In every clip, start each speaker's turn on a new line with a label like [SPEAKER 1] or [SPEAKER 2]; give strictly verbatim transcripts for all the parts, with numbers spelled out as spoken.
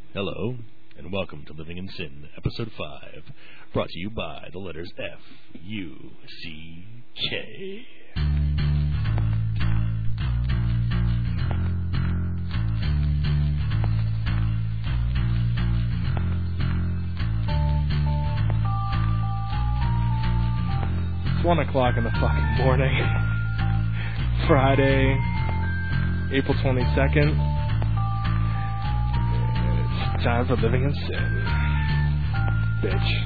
[SPEAKER 1] Hello, and welcome to Living in Sin, Episode five, brought to you by the letters F U C K.
[SPEAKER 2] It's one o'clock in the fucking morning. Friday, April twenty-second. It's time for Living in Sin. Bitch.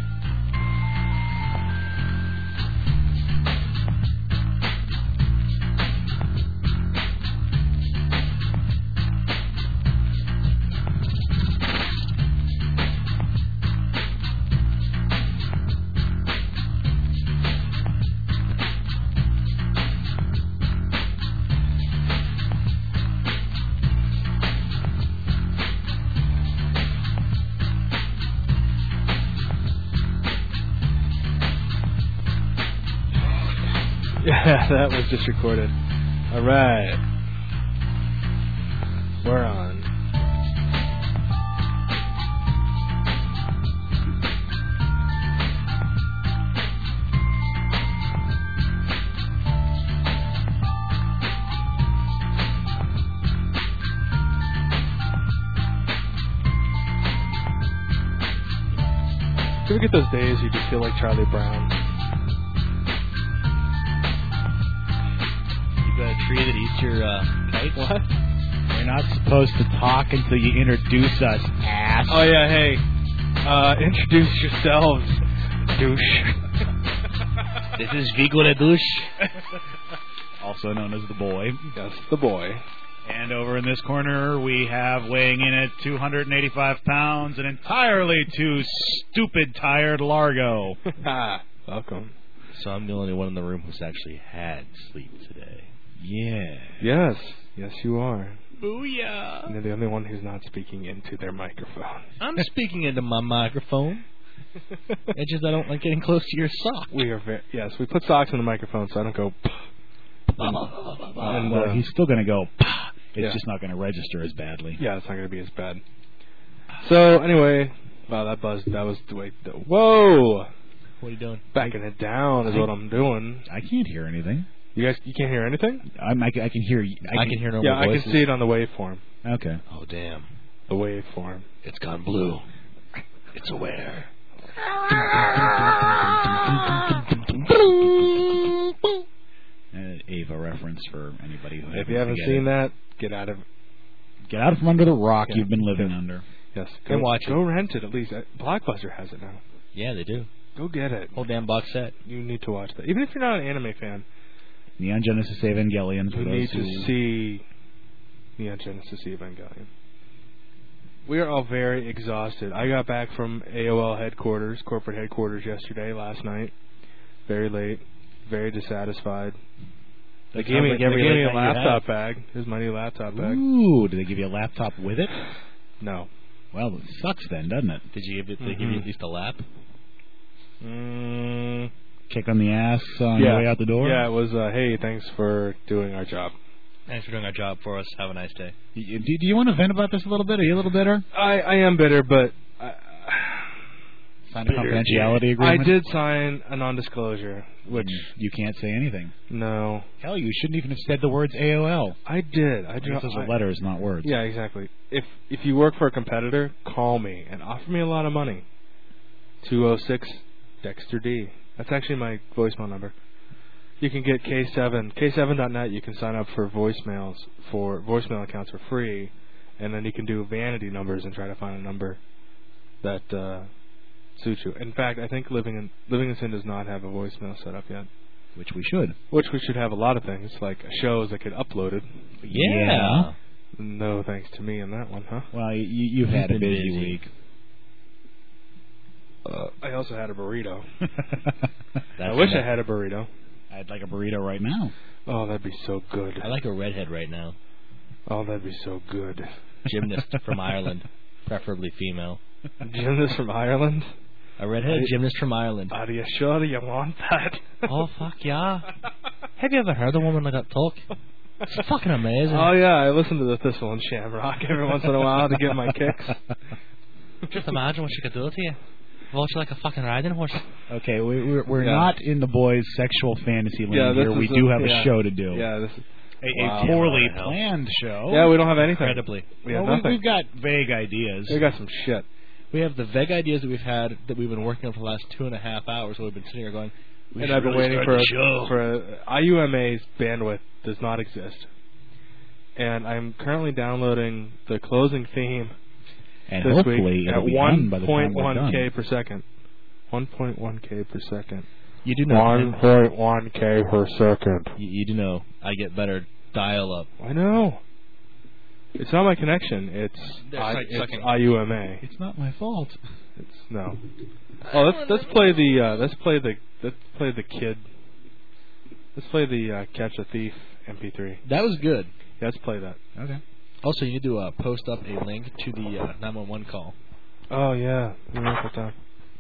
[SPEAKER 2] Yeah, that was just recorded. Alright. We're on. Do you ever get those days you just feel like Charlie Brown?
[SPEAKER 1] A tree that eats your uh, kite?
[SPEAKER 2] What?
[SPEAKER 3] You're not supposed to talk until you introduce us, ass.
[SPEAKER 2] Oh yeah, hey. Uh, introduce yourselves, douche.
[SPEAKER 1] This is Vigo the douche.
[SPEAKER 3] Also known as the boy.
[SPEAKER 2] Yes, the boy.
[SPEAKER 3] And over in this corner, we have weighing in at two hundred eighty-five pounds, an entirely too stupid, tired Largo.
[SPEAKER 2] Welcome.
[SPEAKER 1] So I'm the only one in the room who's actually had sleep today.
[SPEAKER 3] Yeah.
[SPEAKER 2] Yes. Yes, you are.
[SPEAKER 1] Booyah.
[SPEAKER 2] And you're the only one who's not speaking into their microphone.
[SPEAKER 1] I'm speaking into my microphone. It's just I don't like getting close to your sock.
[SPEAKER 2] We are very... Yes, we put socks in the microphone so I don't go... and,
[SPEAKER 3] And, well,
[SPEAKER 2] uh,
[SPEAKER 3] he's still going to go... It's
[SPEAKER 2] yeah.
[SPEAKER 3] just not going to register as badly.
[SPEAKER 2] Yeah, it's not going to be as bad. So, anyway... Wow, that buzzed. That was the way... The, whoa!
[SPEAKER 1] What are you doing?
[SPEAKER 2] Backing it down is
[SPEAKER 3] I,
[SPEAKER 2] what I'm doing.
[SPEAKER 3] I can't hear anything.
[SPEAKER 2] You guys, you can't hear anything?
[SPEAKER 3] I'm, I, I can hear you.
[SPEAKER 1] I, I can hear normal
[SPEAKER 2] Yeah,
[SPEAKER 1] voices.
[SPEAKER 2] I can see it on the waveform.
[SPEAKER 3] Okay.
[SPEAKER 1] Oh, damn.
[SPEAKER 2] The waveform.
[SPEAKER 1] It's gone blue. It's aware.
[SPEAKER 3] An Ava reference for anybody who
[SPEAKER 2] If you haven't seen that, get out of...
[SPEAKER 3] Get out from under the rock
[SPEAKER 2] Yeah.
[SPEAKER 3] you've been living under.
[SPEAKER 2] Yes.
[SPEAKER 1] Go watch
[SPEAKER 2] Go
[SPEAKER 1] it.
[SPEAKER 2] rent it at least. Blockbuster has it now.
[SPEAKER 1] Yeah, they do.
[SPEAKER 2] Go get it.
[SPEAKER 1] Whole damn box set.
[SPEAKER 2] You need to watch that. Even if you're not an anime fan,
[SPEAKER 3] Neon Genesis Evangelion. For
[SPEAKER 2] you
[SPEAKER 3] those
[SPEAKER 2] need
[SPEAKER 3] who...
[SPEAKER 2] to see Neon Genesis Evangelion. We are all very exhausted. I got back from A O L headquarters, corporate headquarters yesterday, last night. Very late. Very dissatisfied. They
[SPEAKER 3] That
[SPEAKER 2] gave me,
[SPEAKER 3] sounds like
[SPEAKER 2] they
[SPEAKER 3] every
[SPEAKER 2] gave me
[SPEAKER 3] late
[SPEAKER 2] a
[SPEAKER 3] night you
[SPEAKER 2] laptop
[SPEAKER 3] have.
[SPEAKER 2] bag. Here's my new laptop bag.
[SPEAKER 3] Ooh, did they give you a laptop with it?
[SPEAKER 2] No.
[SPEAKER 3] Well, it sucks then, doesn't it?
[SPEAKER 1] Did you give it? Did they
[SPEAKER 2] Mm-hmm.
[SPEAKER 1] give you at least a lap?
[SPEAKER 2] Mm,
[SPEAKER 3] Kick on the ass on
[SPEAKER 2] yeah.
[SPEAKER 3] your way out the door?
[SPEAKER 2] Yeah, it was, uh, hey, thanks for doing our job.
[SPEAKER 1] Thanks for doing our job for us. Have a nice day.
[SPEAKER 3] Y- Do, do you want to vent about this a little bit? Are you a little bitter?
[SPEAKER 2] I, I am bitter, but... I,
[SPEAKER 3] Signed a confidentiality agreement?
[SPEAKER 2] I did sign a non-disclosure, which...
[SPEAKER 3] You can't say anything.
[SPEAKER 2] No.
[SPEAKER 3] Hell, you shouldn't even have said the words A O L.
[SPEAKER 2] I did. I,
[SPEAKER 3] I guess
[SPEAKER 2] dro-
[SPEAKER 3] those
[SPEAKER 2] I
[SPEAKER 3] are letters, not words.
[SPEAKER 2] Yeah, exactly. If if you work for a competitor, call me and offer me a lot of money. two oh six Dexter D. That's actually my voicemail number. You can get K seven, K seven dot net. You can sign up for voicemails, for voicemail accounts for free, and then you can do vanity numbers and try to find a number that uh, suits you. In fact, I think Living in Living in Sin does not have a voicemail set up yet.
[SPEAKER 3] Which we should.
[SPEAKER 2] Which we should have a lot of things, like shows that get uploaded.
[SPEAKER 1] Yeah.
[SPEAKER 2] No thanks to me on that one, huh?
[SPEAKER 3] Well, you, you've had a
[SPEAKER 1] been
[SPEAKER 3] busy,
[SPEAKER 1] busy.
[SPEAKER 3] week.
[SPEAKER 2] Uh, I also had a burrito. I
[SPEAKER 1] That's
[SPEAKER 2] wish
[SPEAKER 1] enough.
[SPEAKER 2] I had a burrito.
[SPEAKER 3] I'd like a burrito right now.
[SPEAKER 2] Oh, that'd be so good.
[SPEAKER 1] I like a redhead right now.
[SPEAKER 2] Oh, that'd be so good.
[SPEAKER 1] Gymnast from Ireland, preferably female.
[SPEAKER 2] Gymnast from Ireland?
[SPEAKER 1] A redhead
[SPEAKER 2] I-
[SPEAKER 1] gymnast from Ireland.
[SPEAKER 2] Are you sure you want that?
[SPEAKER 1] Oh, fuck yeah. Have you ever heard a woman like that talk? It's fucking amazing.
[SPEAKER 2] Oh, yeah, I listen to the Thistle and Shamrock every once in a while to get my kicks.
[SPEAKER 4] Just imagine what she could do to you. Vulture like a fucking riding horse.
[SPEAKER 3] Okay, we, we're we're
[SPEAKER 2] Yeah.
[SPEAKER 3] not in the boys' sexual fantasy land
[SPEAKER 2] Yeah, this
[SPEAKER 3] here. We
[SPEAKER 2] is
[SPEAKER 3] do
[SPEAKER 2] a-
[SPEAKER 3] have
[SPEAKER 2] yeah.
[SPEAKER 3] a show to do.
[SPEAKER 2] Yeah, this is.
[SPEAKER 3] A,
[SPEAKER 2] Wow.
[SPEAKER 3] a poorly
[SPEAKER 4] Yeah, well,
[SPEAKER 3] planned show.
[SPEAKER 2] Yeah, we don't have anything.
[SPEAKER 4] Incredibly.
[SPEAKER 2] We have
[SPEAKER 3] well,
[SPEAKER 2] nothing.
[SPEAKER 3] we, we've got vague ideas.
[SPEAKER 2] We got some shit.
[SPEAKER 4] We have the vague ideas that we've had that we've been working on for the last two and a half hours. Where we've been sitting here going, we
[SPEAKER 2] And
[SPEAKER 4] should
[SPEAKER 2] I've been
[SPEAKER 4] really
[SPEAKER 2] waiting
[SPEAKER 4] start
[SPEAKER 2] for
[SPEAKER 4] the
[SPEAKER 2] a,
[SPEAKER 4] show.
[SPEAKER 2] for a, I U M A's bandwidth does not exist, and I'm currently downloading the closing theme
[SPEAKER 3] and
[SPEAKER 2] this
[SPEAKER 3] hopefully
[SPEAKER 2] week
[SPEAKER 3] it'll
[SPEAKER 2] at
[SPEAKER 3] be done by the time
[SPEAKER 2] one
[SPEAKER 3] we're
[SPEAKER 2] point one
[SPEAKER 3] done.
[SPEAKER 2] k per second. one point one k per second.
[SPEAKER 4] You do know.
[SPEAKER 2] one point one k per second.
[SPEAKER 4] You, you do know. I get better dial-up.
[SPEAKER 2] I know. It's not my connection. It's,
[SPEAKER 4] They're
[SPEAKER 2] I,
[SPEAKER 4] side
[SPEAKER 2] it's
[SPEAKER 4] sucking.
[SPEAKER 2] I U M A.
[SPEAKER 3] It's not my fault.
[SPEAKER 2] It's no. Oh, let's let's play the uh, let's play the let's play the kid. Let's play the uh, Catch a Thief M P three.
[SPEAKER 4] That was good.
[SPEAKER 2] Yeah, let's play that.
[SPEAKER 3] Okay.
[SPEAKER 4] Also, you need to uh, post up a link to the uh, nine one one call.
[SPEAKER 2] Oh yeah, you wrote that down.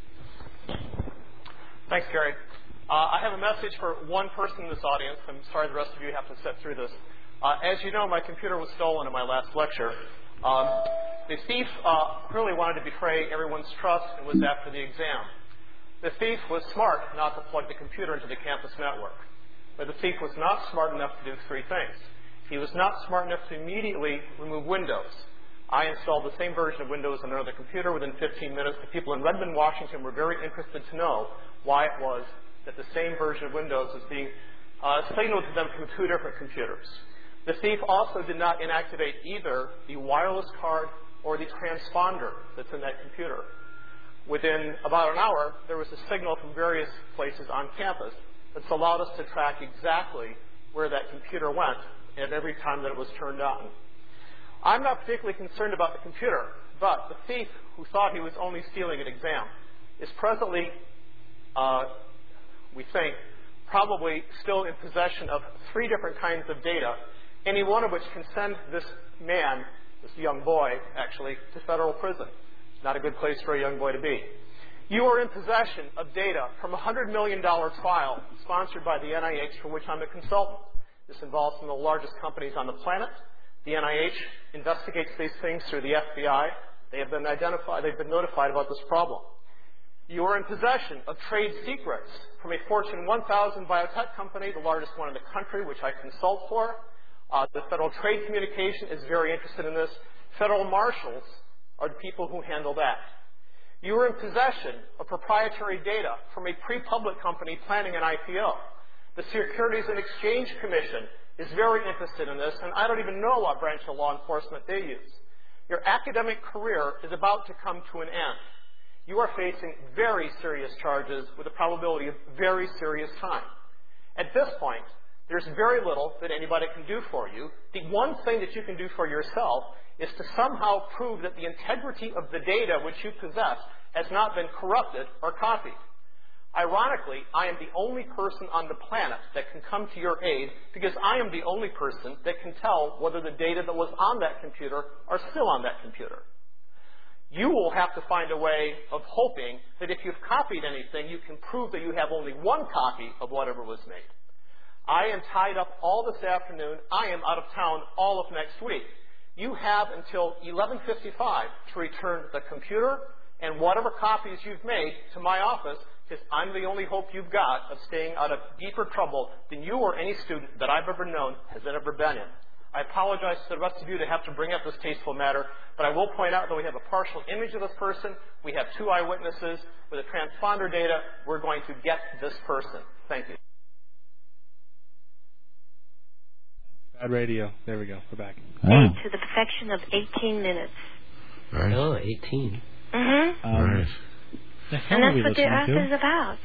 [SPEAKER 5] Thanks, Gary. Uh, I have a message for one person in this audience. I'm sorry the rest of you have to sit through this. Uh, as you know, my computer was stolen in my last lecture. Um, the thief uh, clearly wanted to betray everyone's trust and was after the exam. The thief was smart not to plug the computer into the campus network. But the thief was not smart enough to do three things. He was not smart enough to immediately remove Windows. I installed the same version of Windows on another computer within fifteen minutes. The people in Redmond, Washington were very interested to know why it was that the same version of Windows was being uh, signaled to them from two different computers. The thief also did not inactivate either the wireless card or the transponder that's in that computer. Within about an hour, there was a signal from various places on campus that's allowed us to track exactly where that computer went at every time that it was turned on. I'm not particularly concerned about the computer, but the thief who thought he was only stealing an exam is presently, uh, we think, probably still in possession of three different kinds of data, any one of which can send this man, this young boy, actually, to federal prison. Not a good place for a young boy to be. You are in possession of data from a one hundred million dollars trial sponsored by the N I H, for which I'm a consultant. This involves some of the largest companies on the planet. The N I H investigates these things through the F B I. They have been identified, they've been notified about this problem. You are in possession of trade secrets from a Fortune one thousand biotech company, the largest one in the country, which I consult for. Uh, the Federal Trade Communication is very interested in this. Federal marshals are the people who handle that. You are in possession of proprietary data from a pre-public company planning an I P O. The Securities and Exchange Commission is very interested in this, and I don't even know what branch of law enforcement they use. Your academic career is about to come to an end. You are facing very serious charges with a probability of very serious time. At this point, there's very little that anybody can do for you. The one thing that you can do for yourself is to somehow prove that the integrity of the data which you possess has not been corrupted or copied. Ironically, I am the only person on the planet that can come to your aid because I am the only person that can tell whether the data that was on that computer are still on that computer. You will have to find a way of hoping that if you've copied anything, you can prove that you have only one copy of whatever was made. I am tied up all this afternoon. I am out of town all of next week. You have until eleven fifty-five to return the computer and whatever copies you've made to my office, because I'm the only hope you've got of staying out of deeper trouble than you or any student that I've ever known has ever been in. I apologize to the rest of you to have to bring up this tasteful matter, but I will point out that we have a partial image of this person. We have two eyewitnesses. With the transponder data, we're going to get this person. Thank you.
[SPEAKER 2] Bad radio. There we go. We're back.
[SPEAKER 3] Oh.
[SPEAKER 6] To the perfection of eighteen minutes.
[SPEAKER 7] Right.
[SPEAKER 4] Oh, eighteen.
[SPEAKER 6] Mm-hmm.
[SPEAKER 3] Um,
[SPEAKER 7] Right.
[SPEAKER 3] The hell
[SPEAKER 6] And
[SPEAKER 3] are
[SPEAKER 6] that's
[SPEAKER 3] we
[SPEAKER 6] what the
[SPEAKER 3] listening
[SPEAKER 6] Earth
[SPEAKER 3] to?
[SPEAKER 6] is about.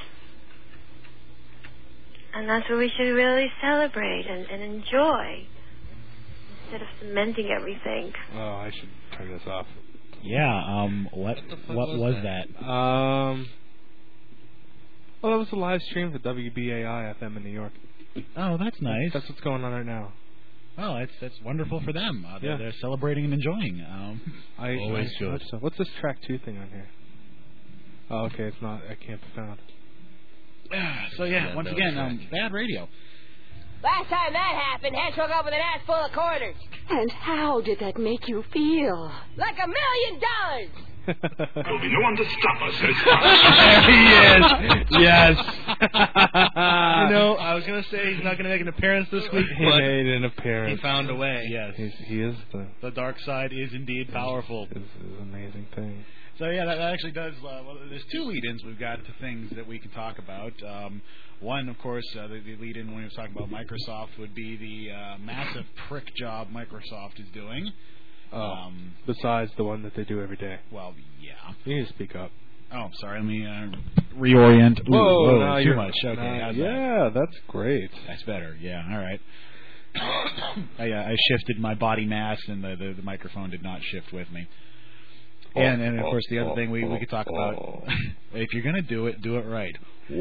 [SPEAKER 6] And that's what we should really celebrate and, and enjoy instead of cementing everything.
[SPEAKER 2] Oh, I should turn this off.
[SPEAKER 3] Yeah. Um. What?
[SPEAKER 4] What the fuck
[SPEAKER 3] What
[SPEAKER 4] was
[SPEAKER 3] was
[SPEAKER 4] that?
[SPEAKER 3] that?
[SPEAKER 2] Um. Well, that was a live stream for W B A I F M in New York.
[SPEAKER 3] Oh, that's nice.
[SPEAKER 2] That's what's going on right now.
[SPEAKER 3] Well, that's that's wonderful for them. Uh, they're,
[SPEAKER 2] Yeah.
[SPEAKER 3] they're celebrating and enjoying. Um,
[SPEAKER 2] I
[SPEAKER 4] Always
[SPEAKER 2] I
[SPEAKER 4] good.
[SPEAKER 2] hope so. What's this track two thing on here? Oh, okay, it's not. I can't be found.
[SPEAKER 3] so yeah,
[SPEAKER 4] Yeah,
[SPEAKER 3] once
[SPEAKER 4] no
[SPEAKER 3] again,
[SPEAKER 4] track.
[SPEAKER 3] um, bad radio.
[SPEAKER 8] Last time that happened, Head woke up with an ass full of quarters.
[SPEAKER 9] And how did that make you feel?
[SPEAKER 8] Like a million dollars!
[SPEAKER 7] There'll be no one to stop us this
[SPEAKER 2] There he is. Yes.
[SPEAKER 4] You know, I was going to say he's not going to make an appearance this week,
[SPEAKER 2] He
[SPEAKER 4] but
[SPEAKER 2] made an
[SPEAKER 4] he
[SPEAKER 2] appearance.
[SPEAKER 4] found a way.
[SPEAKER 3] Yes.
[SPEAKER 2] He's, he is the,
[SPEAKER 3] The dark side is indeed powerful.
[SPEAKER 2] is, is an amazing thing.
[SPEAKER 3] So yeah, that, that actually does. Uh, well, there's two lead-ins we've got to things that we can talk about. Um, one, of course, uh, the, the lead-in when we were talking about Microsoft would be the uh, massive prick job Microsoft is doing.
[SPEAKER 2] Oh,
[SPEAKER 3] Um,
[SPEAKER 2] besides the one that they do every day.
[SPEAKER 3] well, yeah.
[SPEAKER 2] You need to speak up.
[SPEAKER 3] Oh, sorry. Let me uh, reorient. Ooh,
[SPEAKER 2] Whoa,
[SPEAKER 3] whoa,
[SPEAKER 2] now
[SPEAKER 3] too
[SPEAKER 2] you're-
[SPEAKER 3] much. Okay,
[SPEAKER 2] now-
[SPEAKER 3] how's that?
[SPEAKER 2] yeah, that's great.
[SPEAKER 3] That's better. Yeah. All right. I, uh, I shifted my body mass, and the, the the microphone did not shift with me. And and of course the other thing we we could talk about, if you're gonna do it, do it right.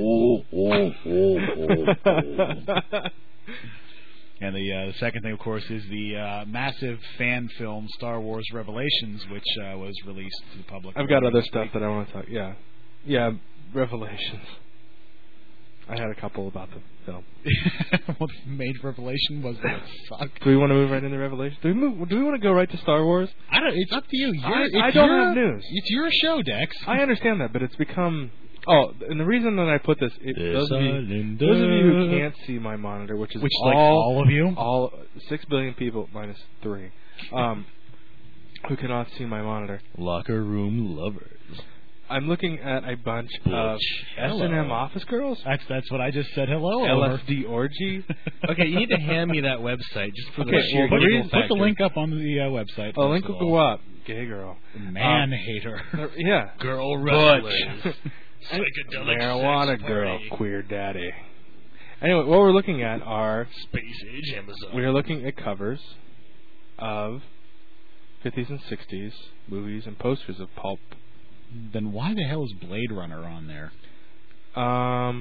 [SPEAKER 3] And the uh, the second thing, of course, is the uh, massive fan film Star Wars Revelations, which uh, was released to the public.
[SPEAKER 2] I've got other stuff that I want to talk. Yeah, yeah, Revelations. I had a couple about the film.
[SPEAKER 3] What the major revelation was that it sucked.
[SPEAKER 2] Do we want to move right into Revelations? Do we move? Do we want to go right to Star Wars?
[SPEAKER 3] I don't. It's up to you. You're,
[SPEAKER 2] I,
[SPEAKER 3] it's
[SPEAKER 2] I don't
[SPEAKER 3] your,
[SPEAKER 2] have news.
[SPEAKER 3] It's your show, Dex.
[SPEAKER 2] I understand that, but it's become. Oh, and the reason that I put this, it, those, of you,
[SPEAKER 1] Silent
[SPEAKER 2] those of you who
[SPEAKER 1] Death.
[SPEAKER 2] can't see my monitor, which is
[SPEAKER 3] Which is
[SPEAKER 2] all,
[SPEAKER 3] like all of you?
[SPEAKER 2] all six billion people minus three, um, who cannot see my monitor.
[SPEAKER 1] Locker room lovers.
[SPEAKER 2] I'm looking at a bunch of
[SPEAKER 1] Butch.
[SPEAKER 2] S and M office girls,
[SPEAKER 3] That's that's what I just said. Hello.
[SPEAKER 2] L
[SPEAKER 3] over.
[SPEAKER 2] S D orgy.
[SPEAKER 4] Okay, you need to hand me that website just for
[SPEAKER 2] Okay,
[SPEAKER 4] the sheer
[SPEAKER 2] well, the
[SPEAKER 4] giggle
[SPEAKER 2] reason-
[SPEAKER 3] Put the
[SPEAKER 4] factor.
[SPEAKER 3] link up on the uh, website.
[SPEAKER 2] A link
[SPEAKER 3] first
[SPEAKER 2] will
[SPEAKER 3] of
[SPEAKER 2] go
[SPEAKER 3] all.
[SPEAKER 2] up. Gay girl.
[SPEAKER 3] Man
[SPEAKER 2] Um,
[SPEAKER 3] hater.
[SPEAKER 2] Yeah.
[SPEAKER 1] Girl
[SPEAKER 2] Butch.
[SPEAKER 1] wrestlers. Psychedelic
[SPEAKER 2] Marijuana
[SPEAKER 1] sex
[SPEAKER 2] girl.
[SPEAKER 1] party.
[SPEAKER 2] Queer daddy. Anyway, what we're looking at are
[SPEAKER 1] Space Age Amazon.
[SPEAKER 2] we are looking at covers of fifties and sixties movies and posters of pulp.
[SPEAKER 3] Then why the hell is Blade Runner on there?
[SPEAKER 2] Um,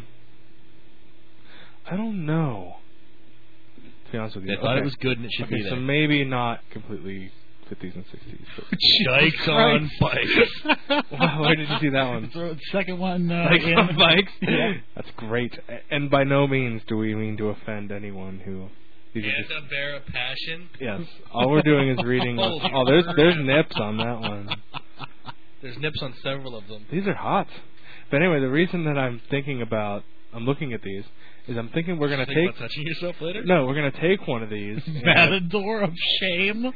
[SPEAKER 2] I don't know. To be honest with you,
[SPEAKER 4] They thought
[SPEAKER 2] okay.
[SPEAKER 4] it was good and it should
[SPEAKER 2] okay,
[SPEAKER 4] be
[SPEAKER 2] so
[SPEAKER 4] there.
[SPEAKER 2] maybe not completely fifties and sixties. But
[SPEAKER 1] Dykes on bikes.
[SPEAKER 2] wow, where did you see that one?
[SPEAKER 3] Throw the second one. Uh,
[SPEAKER 2] Dykes
[SPEAKER 3] in.
[SPEAKER 2] on bikes.
[SPEAKER 3] Yeah.
[SPEAKER 2] That's great. A- And by no means do we mean to offend anyone who. These are just-
[SPEAKER 4] And a bear of passion.
[SPEAKER 2] yes, all we're doing is reading.
[SPEAKER 4] Holy
[SPEAKER 2] oh, there's there's
[SPEAKER 4] crap.
[SPEAKER 2] nips on that one.
[SPEAKER 4] There's nips on several of them.
[SPEAKER 2] These are hot. But anyway, the reason that I'm thinking about, I'm looking at these, is I'm thinking we're gonna
[SPEAKER 4] Think
[SPEAKER 2] take.
[SPEAKER 4] about touching yourself later?
[SPEAKER 2] No, we're gonna take one of these. and-
[SPEAKER 3] Matador of shame.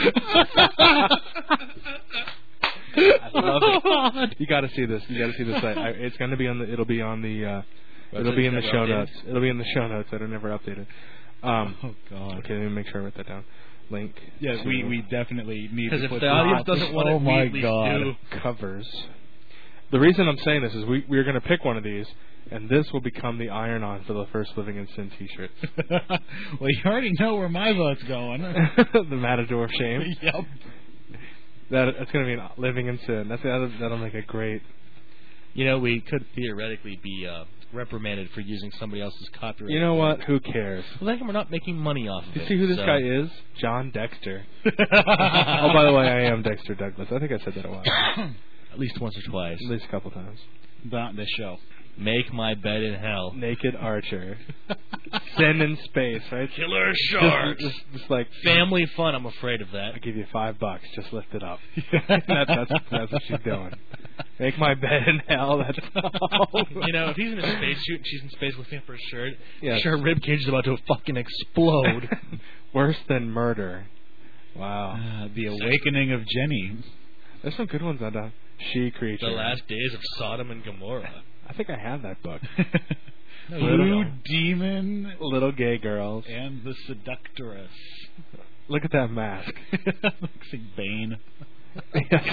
[SPEAKER 2] I love it. You got to see this. You got to see this. I, I, it's going to be on the. It'll be on the. Uh, it'll be in the
[SPEAKER 4] Website's
[SPEAKER 2] show
[SPEAKER 4] never
[SPEAKER 2] notes. It'll be in the show notes that are never updated. Um,
[SPEAKER 3] Oh God.
[SPEAKER 2] okay, let me make sure I write that down. Link.
[SPEAKER 3] Yes,
[SPEAKER 2] to
[SPEAKER 3] we, we definitely need
[SPEAKER 4] Because
[SPEAKER 3] to
[SPEAKER 4] if
[SPEAKER 3] put
[SPEAKER 4] the
[SPEAKER 3] this
[SPEAKER 4] audience
[SPEAKER 3] up.
[SPEAKER 4] doesn't want
[SPEAKER 3] oh
[SPEAKER 4] it, we
[SPEAKER 3] my
[SPEAKER 4] at least
[SPEAKER 3] God.
[SPEAKER 4] do.
[SPEAKER 2] covers. The reason I'm saying this is we we're going to pick one of these, and this will become the iron-on for the first Living in Sin T-shirts.
[SPEAKER 3] Well, you already know where my vote's going.
[SPEAKER 2] The Matador of Shame.
[SPEAKER 3] Yep.
[SPEAKER 2] That it's going to be an Living in Sin. That's that'll, that'll make a great.
[SPEAKER 4] You know, we could theoretically be uh, reprimanded for using somebody else's copyright.
[SPEAKER 2] You know what? Who cares?
[SPEAKER 4] Well, then we're not making money off of
[SPEAKER 2] Do you
[SPEAKER 4] it.
[SPEAKER 2] see who this
[SPEAKER 4] so.
[SPEAKER 2] guy is? John Dexter. Oh, by the way, I am Dexter Douglas. I think I said that a while.
[SPEAKER 4] At least once or twice.
[SPEAKER 2] At least a couple times.
[SPEAKER 3] Not this show.
[SPEAKER 4] Make my bed in hell.
[SPEAKER 2] Naked Archer. Sin in space, right?
[SPEAKER 1] Killer
[SPEAKER 2] Just,
[SPEAKER 1] sharks.
[SPEAKER 2] just, just like
[SPEAKER 4] Family fun, I'm afraid of that.
[SPEAKER 2] I give you five bucks. Just lift it up. that's, that's that's what she's doing. Make my bed in hell. That's all.
[SPEAKER 4] You know, if he's in a spacesuit and she's in space lifting up her shirt,
[SPEAKER 2] Yes.
[SPEAKER 4] sure, her rib cage is about to fucking explode.
[SPEAKER 2] Worse than murder. Wow.
[SPEAKER 3] Uh, the Awakening of Jenny.
[SPEAKER 2] There's some good ones on that. She Creature.
[SPEAKER 4] The last days of Sodom and Gomorrah.
[SPEAKER 2] I think I have that book.
[SPEAKER 4] No,
[SPEAKER 3] Blue
[SPEAKER 4] you don't.
[SPEAKER 3] Demon
[SPEAKER 2] Little gay girls.
[SPEAKER 3] and the Seductress.
[SPEAKER 2] Look at that mask.
[SPEAKER 3] Looks like Bane.
[SPEAKER 4] She's like,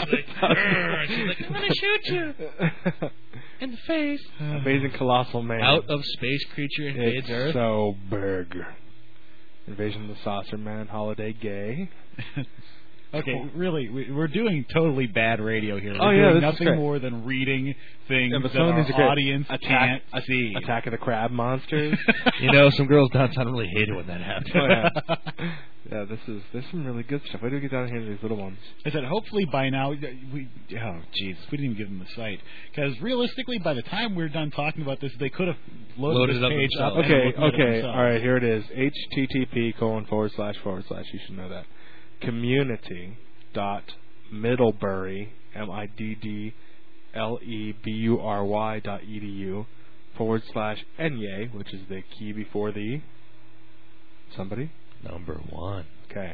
[SPEAKER 4] I'm gonna shoot you in the face.
[SPEAKER 2] Amazing Colossal Man.
[SPEAKER 4] Out of space creature invades
[SPEAKER 2] It's
[SPEAKER 4] Earth.
[SPEAKER 2] so big. Invasion of the Saucer Man, Holiday Gay.
[SPEAKER 3] Okay, really, we, we're doing totally bad radio here. We're
[SPEAKER 2] Oh, yeah,
[SPEAKER 3] doing
[SPEAKER 2] this is
[SPEAKER 3] nothing
[SPEAKER 2] great.
[SPEAKER 3] more than reading things
[SPEAKER 2] Yeah, but
[SPEAKER 3] that
[SPEAKER 2] some of
[SPEAKER 3] our
[SPEAKER 2] these are great.
[SPEAKER 3] audience
[SPEAKER 2] Attack,
[SPEAKER 3] can't see.
[SPEAKER 2] Attack of the Crab Monsters.
[SPEAKER 4] You know, some girls downtown really hate it when that happens.
[SPEAKER 2] Oh, yeah. Yeah, this is there's some really good stuff. Why do we get down here to these little ones?
[SPEAKER 3] I said, hopefully by now, we, oh, jeez, we didn't even give them the site. Because realistically, by the time we're done talking about this, they could have loaded,
[SPEAKER 4] Loaded
[SPEAKER 3] this
[SPEAKER 4] it up
[SPEAKER 3] page up.
[SPEAKER 4] themselves.
[SPEAKER 3] and
[SPEAKER 2] Okay,
[SPEAKER 3] looked at it
[SPEAKER 2] okay,
[SPEAKER 3] themselves.
[SPEAKER 2] all right. Here it is. H T T P colon forward slash forward slash. You should know that. Community dot Middlebury M I D D L E B U R Y dot E D U forward slash Enye, which is the key before the somebody?
[SPEAKER 4] Number one.
[SPEAKER 2] Okay.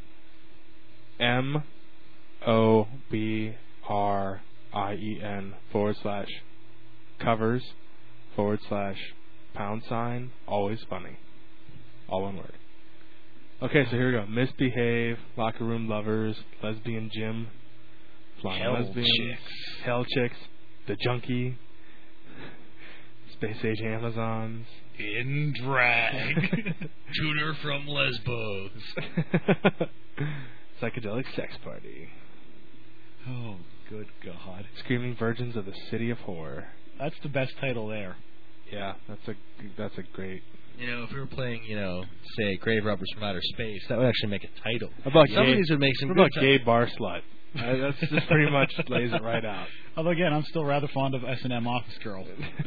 [SPEAKER 2] M O B R I E N forward slash covers forward slash pound sign, always funny. All one word. Okay, so here we go. Misbehave, Locker Room Lovers, Lesbian Gym, Flying
[SPEAKER 3] Hell
[SPEAKER 2] Lesbians,
[SPEAKER 3] Chicks.
[SPEAKER 2] Hell Chicks, The Junkie, Space Age Amazons,
[SPEAKER 3] In drag.
[SPEAKER 4] Tutor from Lesbos.
[SPEAKER 2] Psychedelic Sex Party,
[SPEAKER 3] Oh, good God.
[SPEAKER 2] Screaming Virgins of the City of Horror.
[SPEAKER 3] That's the best title there.
[SPEAKER 2] Yeah, that's a that's a great.
[SPEAKER 4] You know, if we were playing, you know, say Grave Robbers from Outer Space, that would actually make a title.
[SPEAKER 2] About
[SPEAKER 4] Some
[SPEAKER 2] gay,
[SPEAKER 4] of these would make some
[SPEAKER 2] what
[SPEAKER 4] good
[SPEAKER 2] about
[SPEAKER 4] titles.
[SPEAKER 2] Gay Bar Slut? Uh, that's just pretty much lays it right out.
[SPEAKER 3] Although, again, I'm still rather fond of S and M Office Girl.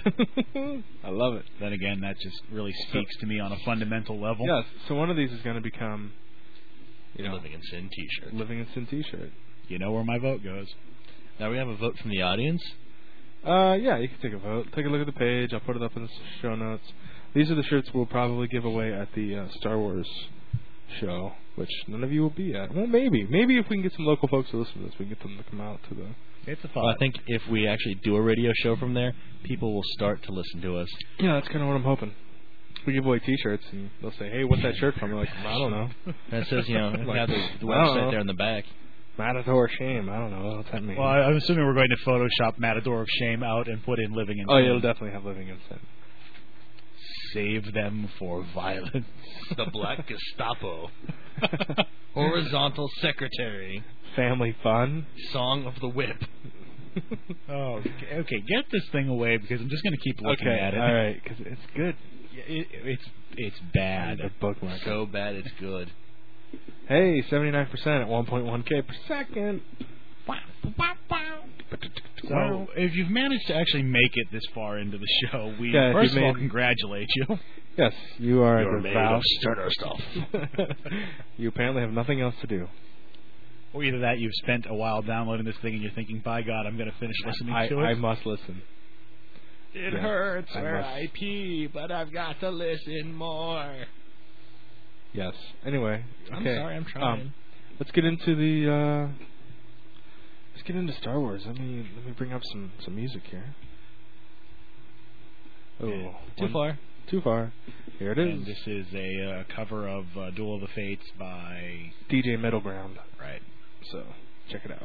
[SPEAKER 2] I love it.
[SPEAKER 3] Then again, that just really speaks to me on a fundamental level.
[SPEAKER 2] Yes, so one of these is going to become, you know,
[SPEAKER 4] Living in Sin T-shirt.
[SPEAKER 2] Living in Sin T-shirt.
[SPEAKER 3] You know where my vote goes.
[SPEAKER 4] Now we have a vote from the audience.
[SPEAKER 2] Uh, yeah, you can take a vote. Take a look at the page. I'll put it up in the show notes. These are the shirts we'll probably give away at the uh, Star Wars show, which none of you will be at. Well, maybe. Maybe if we can get some local folks to listen to this, we can get them to come out to the...
[SPEAKER 3] It's a thought.
[SPEAKER 4] Well, I think if we actually do a radio show from there, people will start to listen to us.
[SPEAKER 2] Yeah, that's kind of what I'm hoping. We give away T-shirts, and they'll say, hey, what's that shirt from? We're like, I don't know.
[SPEAKER 4] And it says, you know, we
[SPEAKER 2] Like,
[SPEAKER 4] have the, the
[SPEAKER 2] I don't
[SPEAKER 4] website
[SPEAKER 2] know.
[SPEAKER 4] there in the back.
[SPEAKER 2] Matador Shame. I don't know. What's that mean?
[SPEAKER 3] Well, I- I'm assuming we're going to Photoshop Matador of Shame out and put in Living in
[SPEAKER 2] oh,
[SPEAKER 3] Sin.
[SPEAKER 2] yeah, it'll definitely have Living in Sin.
[SPEAKER 3] Save them for violence.
[SPEAKER 4] The Black Gestapo. Horizontal Secretary.
[SPEAKER 2] Family Fun.
[SPEAKER 4] Song of the Whip.
[SPEAKER 3] Oh, okay, okay, get this thing away because I'm just going to keep looking
[SPEAKER 2] Okay,
[SPEAKER 3] at it.
[SPEAKER 2] all right, because it's good.
[SPEAKER 3] It, it's it's bad.
[SPEAKER 2] The bookmark.
[SPEAKER 4] So bad it's good.
[SPEAKER 2] Hey, seventy-nine percent at one point one K per second.
[SPEAKER 3] So, if you've managed to actually make it this far into the show, we
[SPEAKER 2] Yeah, if
[SPEAKER 3] first
[SPEAKER 2] you
[SPEAKER 3] of all
[SPEAKER 2] made-
[SPEAKER 3] congratulate you.
[SPEAKER 2] Yes, you are
[SPEAKER 4] You're
[SPEAKER 2] a
[SPEAKER 4] made
[SPEAKER 2] devout.
[SPEAKER 4] of starter stuff.
[SPEAKER 2] You apparently have nothing else to do.
[SPEAKER 3] Or either that, you've spent a while downloading this thing and you're thinking, by God, I'm going to finish listening
[SPEAKER 2] I,
[SPEAKER 3] to
[SPEAKER 2] I
[SPEAKER 3] it.
[SPEAKER 2] must listen.
[SPEAKER 4] It
[SPEAKER 2] Yeah,
[SPEAKER 4] hurts
[SPEAKER 2] I
[SPEAKER 4] where
[SPEAKER 2] must-
[SPEAKER 4] I pee, but I've got to listen more.
[SPEAKER 2] Yes. Anyway,
[SPEAKER 4] I'm
[SPEAKER 2] okay.
[SPEAKER 4] sorry, I'm trying.
[SPEAKER 2] Um, let's get into the. Uh, let's get into Star Wars. Let me let me bring up some some music here. Oh,
[SPEAKER 3] Yeah.
[SPEAKER 4] Too
[SPEAKER 2] one-
[SPEAKER 4] far.
[SPEAKER 2] Too far. Here it
[SPEAKER 3] And
[SPEAKER 2] is.
[SPEAKER 3] this is a uh, cover of uh, Duel of the Fates by...
[SPEAKER 2] D J Middle Ground.
[SPEAKER 3] Right.
[SPEAKER 2] So check it out.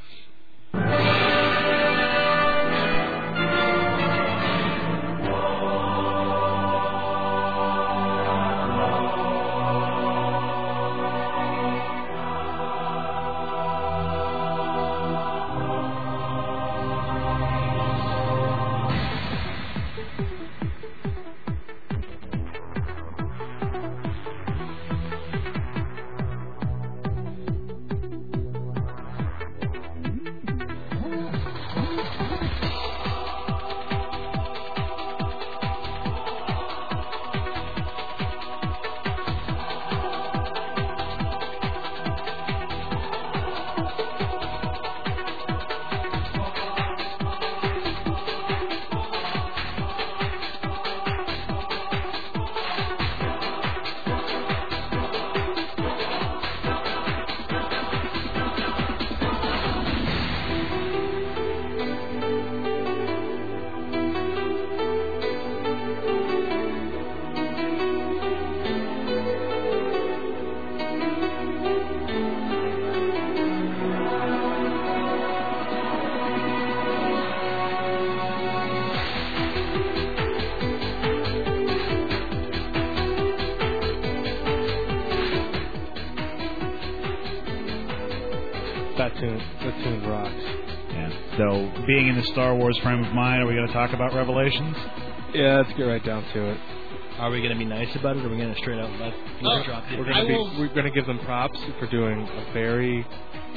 [SPEAKER 2] That tune, that tune rocks.
[SPEAKER 3] Yeah. So, being in the Star Wars frame of mind, are we going to talk about Revelations?
[SPEAKER 2] Yeah, let's get right down to it.
[SPEAKER 4] Are we going to be nice about it, or are we going to straight out let, let it drop?
[SPEAKER 2] We're
[SPEAKER 4] I
[SPEAKER 2] gonna be
[SPEAKER 4] will-
[SPEAKER 2] we're gonna give them props for doing a very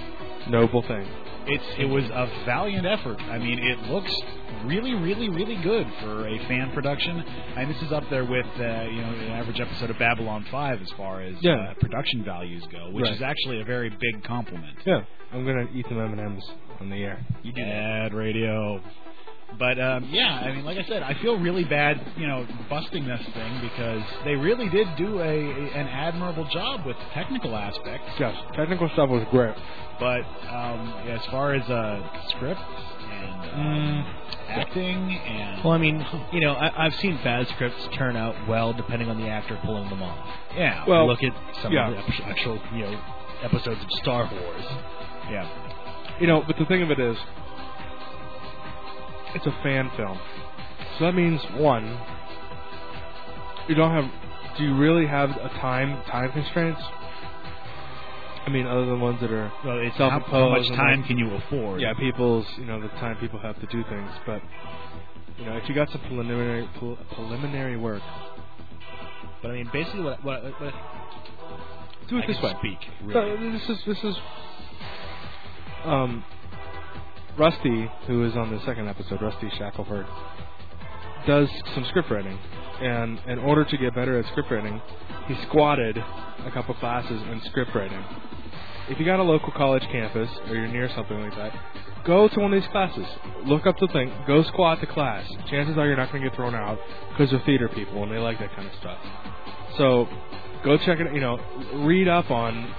[SPEAKER 2] noble thing.
[SPEAKER 3] It's It was a valiant effort. I mean, it looks really, really, really good for a fan production. And this is up there with, uh, you know, an average episode of Babylon five as far as
[SPEAKER 2] Yeah.
[SPEAKER 3] uh, production values go, which
[SPEAKER 2] Right.
[SPEAKER 3] is actually a very big compliment.
[SPEAKER 2] Yeah, I'm gonna eat some M and M's on the air.
[SPEAKER 3] You do bad radio. But, um, yeah, I mean, like I said, I feel really bad, you know, busting this thing because they really did do a, a an admirable job with the technical aspects.
[SPEAKER 2] Yes, technical stuff was great.
[SPEAKER 3] But um, as far as uh, scripts and um, mm, acting and...
[SPEAKER 4] Well, I mean, you know, I, I've seen bad scripts turn out well depending on the actor pulling them off.
[SPEAKER 3] Yeah.
[SPEAKER 4] Well, look at some
[SPEAKER 2] yeah.
[SPEAKER 4] of the actual, you know, episodes of Star Wars.
[SPEAKER 3] Yeah.
[SPEAKER 2] You know, but the thing of it is, it's a fan film. So that means, one, you don't have... Do you really have a time time constraints? I mean, other than ones that are
[SPEAKER 3] well, it's
[SPEAKER 2] self-imposed.
[SPEAKER 3] How, how much time can you afford?
[SPEAKER 2] Yeah, people's, you know, the time people have to do things. But, you know, if you got some preliminary pre- preliminary work...
[SPEAKER 4] But, I mean, basically what... what, what
[SPEAKER 2] do it
[SPEAKER 4] I
[SPEAKER 2] this way.
[SPEAKER 4] Speak, really.
[SPEAKER 2] Uh, this is... This is um... Rusty, who is on the second episode, Rusty Shackelford, does some script writing. And in order to get better at script writing, he squatted a couple classes in script writing. If you got a local college campus, or you're near something like that, go to one of these classes. Look up the thing. Go squat the class. Chances are you're not going to get thrown out because they're theater people and they like that kind of stuff. So go check it, you know, read up on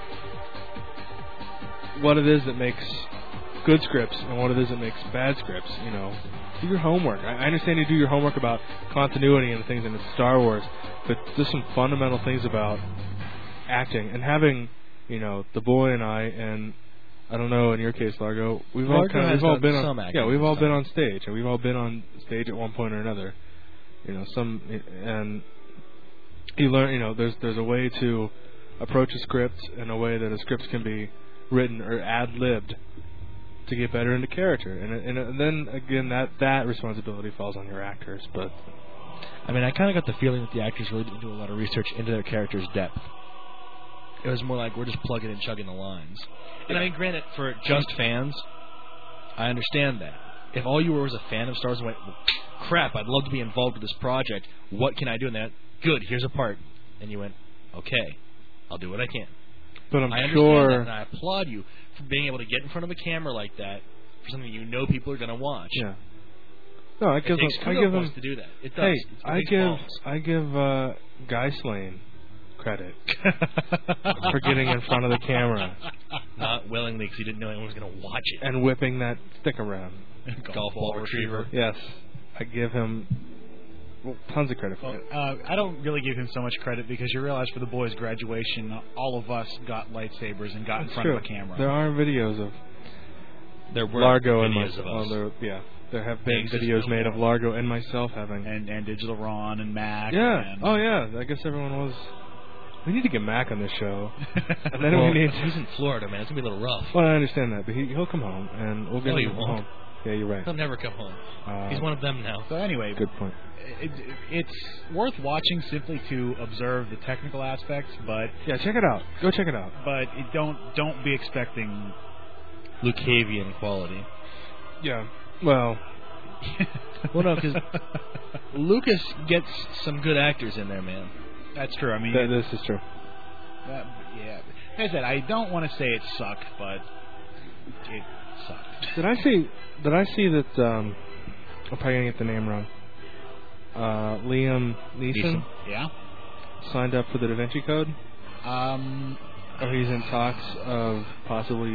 [SPEAKER 2] what it is that makes good scripts and what it is that makes bad scripts, you know. Do your homework. I understand you do your homework about continuity and things in Star Wars, but there's some fundamental things about acting and having, you know, the boy and I, and I don't know, in your case, Largo, we've
[SPEAKER 4] Largo
[SPEAKER 2] all kind of,
[SPEAKER 4] has
[SPEAKER 2] we've all
[SPEAKER 4] done
[SPEAKER 2] been
[SPEAKER 4] some
[SPEAKER 2] on,
[SPEAKER 4] acting
[SPEAKER 2] yeah, we've all
[SPEAKER 4] stuff.
[SPEAKER 2] been on stage, and we've all been on stage at one point or another, you know, some, and you learn, you know, there's there's a way to approach a script in a way that a script can be written or ad-libbed to get better into character, and, and and then again that that responsibility falls on your actors. But
[SPEAKER 4] I mean, I kind of got the feeling that the actors really didn't do a lot of research into their characters' depth. It was more like we're just plugging and chugging the lines. And I mean, granted, for just fans, I understand that. If all you were was a fan of Star Wars and went, well, crap, I'd love to be involved with this project. What can I do in that? Good, here's a part. And you went, okay, I'll do what I can.
[SPEAKER 2] But I'm
[SPEAKER 4] I understand
[SPEAKER 2] sure,
[SPEAKER 4] that, and I applaud you for being able to get in front of a camera like that for something you know people are going to watch.
[SPEAKER 2] Yeah. No, I give
[SPEAKER 4] it takes
[SPEAKER 2] him. I
[SPEAKER 4] kudos
[SPEAKER 2] give him
[SPEAKER 4] to do that. It does.
[SPEAKER 2] Hey,
[SPEAKER 4] it
[SPEAKER 2] I give
[SPEAKER 4] balls.
[SPEAKER 2] I give uh, Guy Slane credit for getting in front of the camera,
[SPEAKER 4] not willingly because he didn't know anyone was going to watch it,
[SPEAKER 2] and whipping that stick around.
[SPEAKER 4] Golf, Golf ball retriever.
[SPEAKER 2] Yes, I give him well, tons of credit for
[SPEAKER 3] well,
[SPEAKER 2] it.
[SPEAKER 3] Uh, I don't really give him so much credit because you realize for the boys' graduation, all of us got lightsabers and got
[SPEAKER 2] That's
[SPEAKER 3] in front
[SPEAKER 2] true.
[SPEAKER 3] of a camera.
[SPEAKER 2] There are videos of
[SPEAKER 4] there were
[SPEAKER 2] Largo and
[SPEAKER 4] videos
[SPEAKER 2] myself.
[SPEAKER 4] of us.
[SPEAKER 2] Oh, there, yeah, there have been videos made of Largo and myself having
[SPEAKER 3] and and Digital Ron and Mac.
[SPEAKER 2] Yeah.
[SPEAKER 3] And
[SPEAKER 2] Oh yeah. I guess everyone was. We need to get Mac on this show. And then
[SPEAKER 4] well,
[SPEAKER 2] we need.
[SPEAKER 4] He's in Florida, man. It's gonna be a little rough.
[SPEAKER 2] Well, I understand that, but he, he'll come home and we'll get
[SPEAKER 4] No,
[SPEAKER 2] him
[SPEAKER 4] he won't.
[SPEAKER 2] home. Yeah, you're right.
[SPEAKER 4] He'll never come home.
[SPEAKER 2] Uh,
[SPEAKER 4] He's one of them now.
[SPEAKER 3] So anyway,
[SPEAKER 2] good point.
[SPEAKER 3] It, it, it's worth watching simply to observe the technical aspects, but
[SPEAKER 2] yeah, check it out. Go check it out.
[SPEAKER 3] But it don't don't be expecting
[SPEAKER 4] Lucavian quality.
[SPEAKER 2] Yeah. Well.
[SPEAKER 4] well, no, because Lucas gets some good actors in there, man.
[SPEAKER 3] That's true. I mean,
[SPEAKER 2] that, this is true.
[SPEAKER 3] That, yeah. As I said, I don't want to say it sucked, but it sucked.
[SPEAKER 2] Did I see? Did I see that? Um, I'm probably gonna get the name wrong. Uh, Liam Neeson,
[SPEAKER 3] Neeson. Yeah.
[SPEAKER 2] Signed up for the Da Vinci Code.
[SPEAKER 3] Um.
[SPEAKER 2] Or he's in talks of possibly.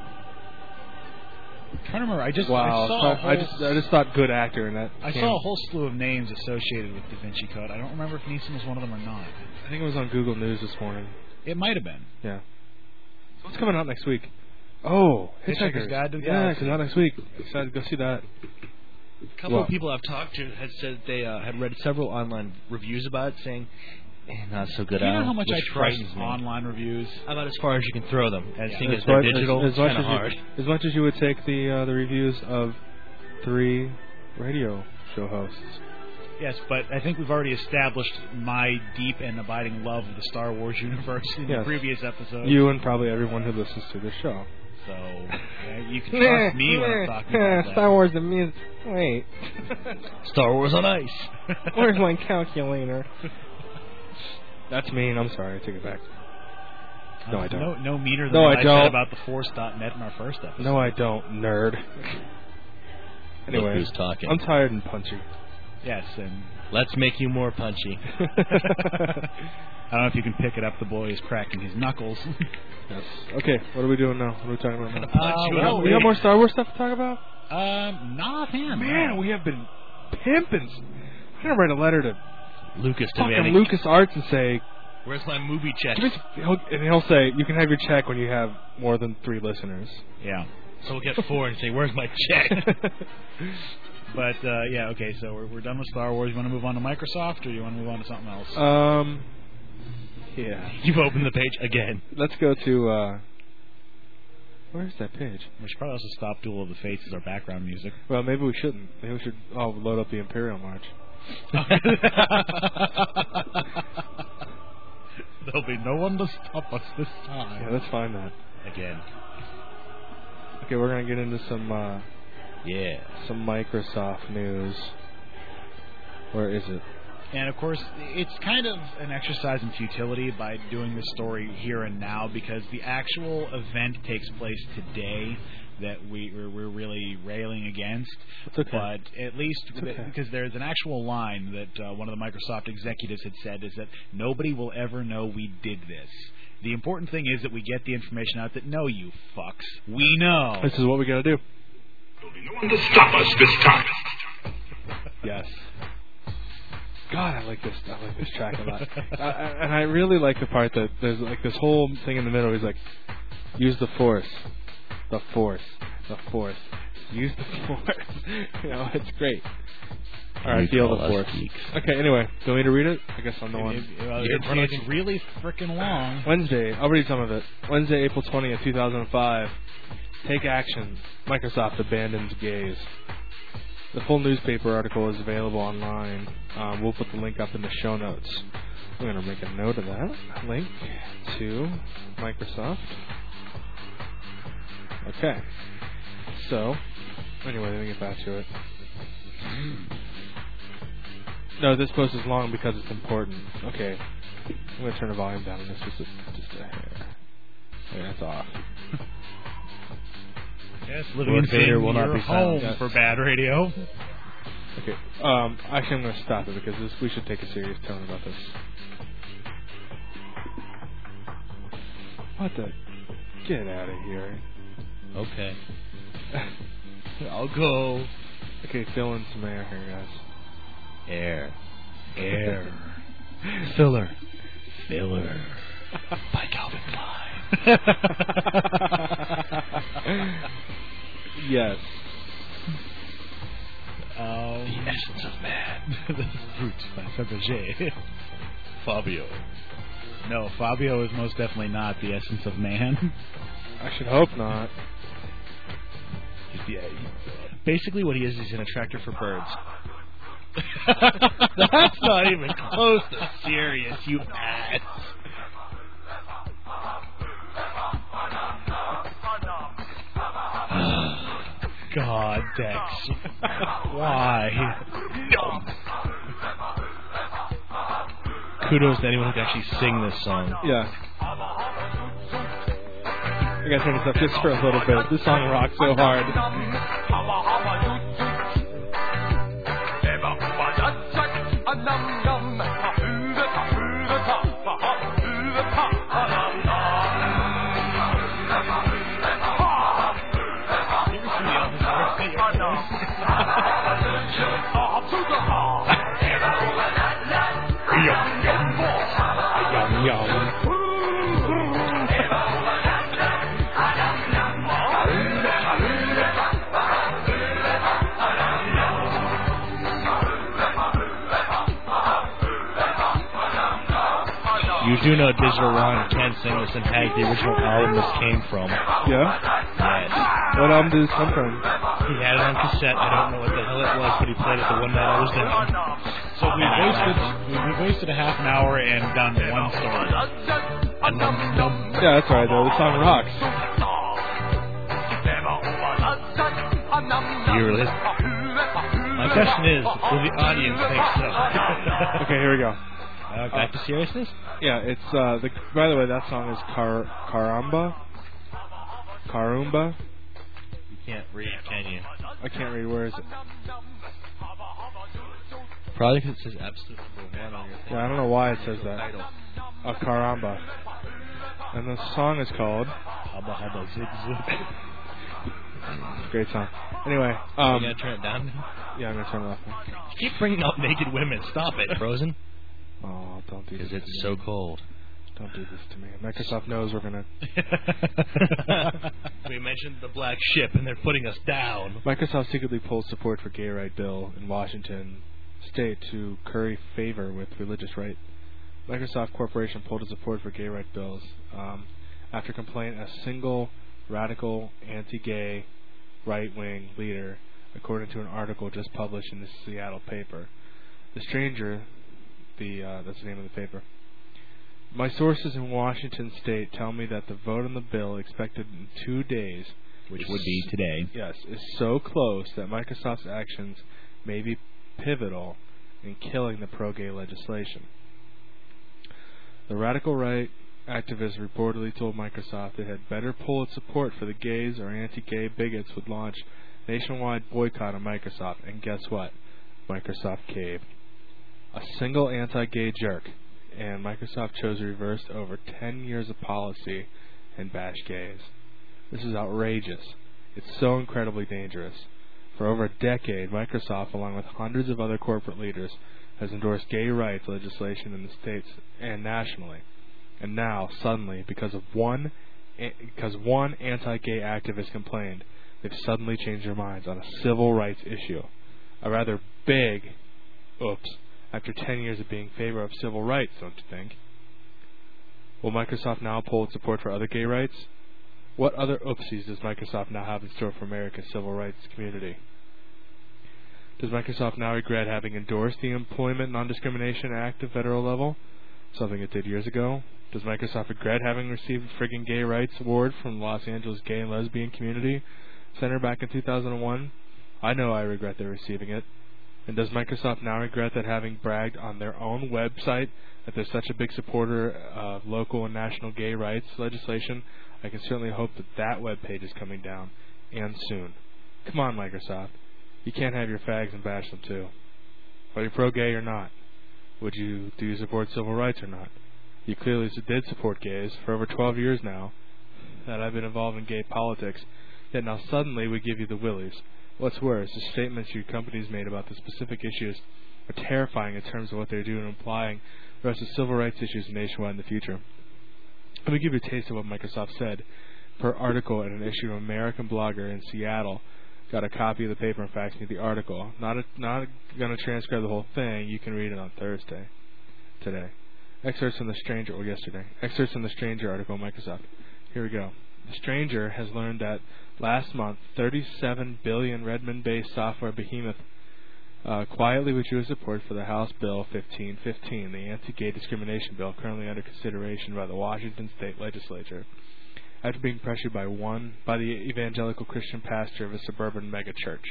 [SPEAKER 3] I'm trying to remember. I just
[SPEAKER 2] wow.
[SPEAKER 3] I saw.
[SPEAKER 2] I just I just thought good actor and that.
[SPEAKER 3] I
[SPEAKER 2] came.
[SPEAKER 3] saw a whole slew of names associated with Da Vinci Code. I don't remember if Neeson was one of them or not.
[SPEAKER 2] I think it was on Google News this morning.
[SPEAKER 3] It might have been.
[SPEAKER 2] Yeah. So what's coming out next week? Oh,
[SPEAKER 3] Hitchhiker's Guide to the
[SPEAKER 2] Yeah,
[SPEAKER 3] Galaxy.
[SPEAKER 2] because out next week. Excited to go see that.
[SPEAKER 4] A couple
[SPEAKER 2] well,
[SPEAKER 4] of people I've talked to had said they uh, had read several online reviews about it, saying, eh, "Not so good."
[SPEAKER 3] Do you know
[SPEAKER 4] out,
[SPEAKER 3] how much
[SPEAKER 4] which
[SPEAKER 3] I trust
[SPEAKER 4] frightens me.
[SPEAKER 3] online reviews?
[SPEAKER 4] About as far as you can throw them, and
[SPEAKER 3] Yeah.
[SPEAKER 4] seeing
[SPEAKER 2] as
[SPEAKER 4] as they're
[SPEAKER 2] much,
[SPEAKER 4] digital,
[SPEAKER 2] as, as
[SPEAKER 4] it's
[SPEAKER 2] much
[SPEAKER 4] kind of
[SPEAKER 2] as
[SPEAKER 4] hard.
[SPEAKER 2] You, as much as you would take the uh, the reviews of three radio show hosts.
[SPEAKER 3] Yes, but I think we've already established my deep and abiding love of the Star Wars universe in
[SPEAKER 2] yes.
[SPEAKER 3] the previous episode.
[SPEAKER 2] You and probably everyone who listens to this show.
[SPEAKER 3] So yeah, you can trust me when I'm talking about that.
[SPEAKER 2] Star Wars the music. Wait.
[SPEAKER 4] Star Wars on ice.
[SPEAKER 2] Where's my calculator? That's mean. I'm sorry. I take it back. No, I don't.
[SPEAKER 3] No, no meaner than
[SPEAKER 2] no,
[SPEAKER 3] what
[SPEAKER 2] I,
[SPEAKER 3] I
[SPEAKER 2] don't.
[SPEAKER 3] said about the force dot net in our first episode.
[SPEAKER 2] No, I don't, nerd. Anyway,
[SPEAKER 1] Look who's talking.
[SPEAKER 2] I'm tired and punchy.
[SPEAKER 3] Yes, and
[SPEAKER 1] let's make you more punchy.
[SPEAKER 3] I don't know if you can pick it up. The boy is cracking his knuckles.
[SPEAKER 2] Yes. Okay, what are we doing now? What are we talking about now?
[SPEAKER 3] Uh, well,
[SPEAKER 2] we got more Star Wars stuff to talk about?
[SPEAKER 3] Um, not offhand.
[SPEAKER 2] Man,
[SPEAKER 3] no.
[SPEAKER 2] we have been pimping. I'm going to write a letter to
[SPEAKER 1] Lucas
[SPEAKER 2] fucking Lucas Arts and say,
[SPEAKER 1] where's my movie check?
[SPEAKER 2] Give me some, he'll, and he'll say, you can have your check when you have more than three listeners.
[SPEAKER 3] Yeah.
[SPEAKER 1] So we'll get four and say, where's my check?
[SPEAKER 3] But, uh, yeah, okay, so we're, we're done with Star Wars. You want to move on to Microsoft, or you want to move on to something else?
[SPEAKER 2] Um, yeah.
[SPEAKER 1] You've opened the page again.
[SPEAKER 2] Let's go to, uh, where's that page?
[SPEAKER 3] We should probably also stop Duel of the Fates as our background music.
[SPEAKER 2] Well, maybe we shouldn't. Maybe we should, oh, load up the Imperial March.
[SPEAKER 3] There'll be no one to stop us this time.
[SPEAKER 2] Yeah, let's find that.
[SPEAKER 1] Again.
[SPEAKER 2] Okay, we're going to get into some, uh,
[SPEAKER 1] yeah,
[SPEAKER 2] some Microsoft news. Where is it?
[SPEAKER 3] And, of course, it's kind of an exercise in futility by doing this story here and now, because the actual event takes place today that we, we're, we're really railing against.
[SPEAKER 2] It's okay.
[SPEAKER 3] But at least,
[SPEAKER 2] okay.
[SPEAKER 3] because there's an actual line that uh, one of the Microsoft executives had said, is that nobody will ever know we did this. The important thing is that we get the information out that, no, you fucks, we know.
[SPEAKER 2] This is what we got to do.
[SPEAKER 7] There'll be no one to stop us this time.
[SPEAKER 2] Yes. God, I like this. I like this track a lot, I, I, and I really like the part that there's like this whole thing in the middle. He's like, use the force, the force, the force. Use the force. You know, it's great. All right, feel the force. Geeks. Okay. Anyway, do you want me to read it? I guess I'm the one.
[SPEAKER 3] It, it, well, it's, it's really freaking long.
[SPEAKER 2] Wednesday. I'll read some of it. Wednesday, April twentieth, two thousand five. Take action. Microsoft abandons gays. The full newspaper article is available online. Um, we'll put the link up in the show notes. I'm going to make a note of that. Link to Microsoft. Okay. So, anyway, let me get back to it. No, this post is long because it's important. Okay. I'm going to turn the volume down on this just a, just a hair. Okay, that's off.
[SPEAKER 3] Yes, living in Vader will not be home
[SPEAKER 2] yes.
[SPEAKER 3] for bad radio.
[SPEAKER 2] Okay. Um, actually, I'm going to stop it because this, we should take a serious tone about this. What the? Get out of here.
[SPEAKER 1] Okay. I'll go.
[SPEAKER 2] Okay, fill in some air here, guys.
[SPEAKER 1] Air.
[SPEAKER 2] Air.
[SPEAKER 1] Filler. Filler. By Calvin Klein.
[SPEAKER 2] Yes.
[SPEAKER 3] Um,
[SPEAKER 1] the essence of man.
[SPEAKER 3] The fruit by Fabergé.
[SPEAKER 1] Fabio.
[SPEAKER 3] No, Fabio is most definitely not the essence of man.
[SPEAKER 2] I should hope not.
[SPEAKER 1] He's the, basically what he is, he's an attractor for birds. That's not even close to serious, you ass.
[SPEAKER 3] God, Dex. Why?
[SPEAKER 1] No. Kudos to anyone who can actually sing this song.
[SPEAKER 2] Yeah. I gotta turn this up just for a little bit. This song rocks so hard. Yum, yum.
[SPEAKER 1] You do know Digital Ron can sing this and has the original album this came from.
[SPEAKER 2] Yeah?
[SPEAKER 1] Yes.
[SPEAKER 2] What album did this come from?
[SPEAKER 1] He had it on cassette. I don't know what the hell it was, but he played it the one night I was down.
[SPEAKER 3] So we wasted we wasted a half an hour and done one story.
[SPEAKER 2] Yeah, that's right though. The song rocks.
[SPEAKER 1] You really? My question is, will the audience think so?
[SPEAKER 2] Okay, here we go.
[SPEAKER 4] Uh, back to seriousness?
[SPEAKER 2] Yeah, it's, uh, the, by the way, that song is Car, Caramba? Carumba?
[SPEAKER 4] You can't read, can you?
[SPEAKER 2] I can't read, where is it?
[SPEAKER 4] Probably because it says absolute number one on your thing.
[SPEAKER 2] Yeah, I don't know why it says that.
[SPEAKER 4] Title.
[SPEAKER 2] A Caramba. And the song is called...
[SPEAKER 4] Hubba hubba zig zig.
[SPEAKER 2] Great song. Anyway, um...
[SPEAKER 4] you gonna turn it down now?
[SPEAKER 2] Yeah, I'm gonna turn it off now.
[SPEAKER 4] You keep bringing up naked women. Stop it, Frozen.
[SPEAKER 2] Oh, don't do this.
[SPEAKER 4] Because it's
[SPEAKER 2] to
[SPEAKER 4] so
[SPEAKER 2] me.
[SPEAKER 4] cold.
[SPEAKER 2] Don't do this to me. Microsoft knows we're gonna...
[SPEAKER 4] We mentioned the black ship and they're putting us down.
[SPEAKER 2] Microsoft secretly pulled support for gay right bill in Washington State to curry favor with religious right. Microsoft Corporation pulled its support for gay right bills um, after complaint a single radical anti-gay right-wing leader, according to an article just published in the Seattle paper. The Stranger, the uh, that's the name of the paper. My sources in Washington State tell me that the vote on the bill expected in two days,
[SPEAKER 3] which would be today,
[SPEAKER 2] yes, is so close that Microsoft's actions may be pivotal in killing the pro-gay legislation. The radical right activist reportedly told Microsoft it had better pull its support for the gays or anti-gay bigots would launch nationwide boycott of Microsoft. And guess what? Microsoft caved. A single anti-gay jerk, and Microsoft chose to reverse over ten years of policy and bash gays. This is outrageous. It's so incredibly dangerous. For over a decade, Microsoft, along with hundreds of other corporate leaders, has endorsed gay rights legislation in the states and nationally. And now, suddenly, because of one, because one anti-gay activist complained, they've suddenly changed their minds on a civil rights issue. A rather big oops after ten years of being in favor of civil rights, don't you think? Will Microsoft now pull its support for other gay rights? What other oopsies does Microsoft now have in store for America's civil rights community? Does Microsoft now regret having endorsed the Employment Non-Discrimination Act at federal level, something it did years ago? Does Microsoft regret having received a friggin' gay rights award from the Los Angeles Gay and Lesbian Community Center back in two thousand one? I know I regret their receiving it. And does Microsoft now regret that having bragged on their own website that they're such a big supporter of local and national gay rights legislation? I can certainly hope that that webpage is coming down, and soon. Come on, Microsoft. You can't have your fags and bash them too. Are you pro-gay or not? Would you do you support civil rights or not? You clearly did support gays for over twelve years now that I've been involved in gay politics, yet now suddenly we give you the willies. What's worse, the statements your companies made about the specific issues are terrifying in terms of what they're doing and implying the rest of civil rights issues nationwide in the future. Let me give you a taste of what Microsoft said per article in an issue of American Blogger in Seattle. Got a copy of the paper and faxed me the article. Not a, not going to transcribe the whole thing. You can read it on Thursday. Today. Excerpts from the Stranger, or yesterday. Excerpts from the Stranger article on Microsoft. Here we go. The Stranger has learned that last month, thirty-seven billion Redmond-based software behemoth uh, quietly withdrew support for the House Bill fifteen fifteen, the anti-gay discrimination bill currently under consideration by the Washington State Legislature, after being pressured by one by the evangelical Christian pastor of a suburban megachurch.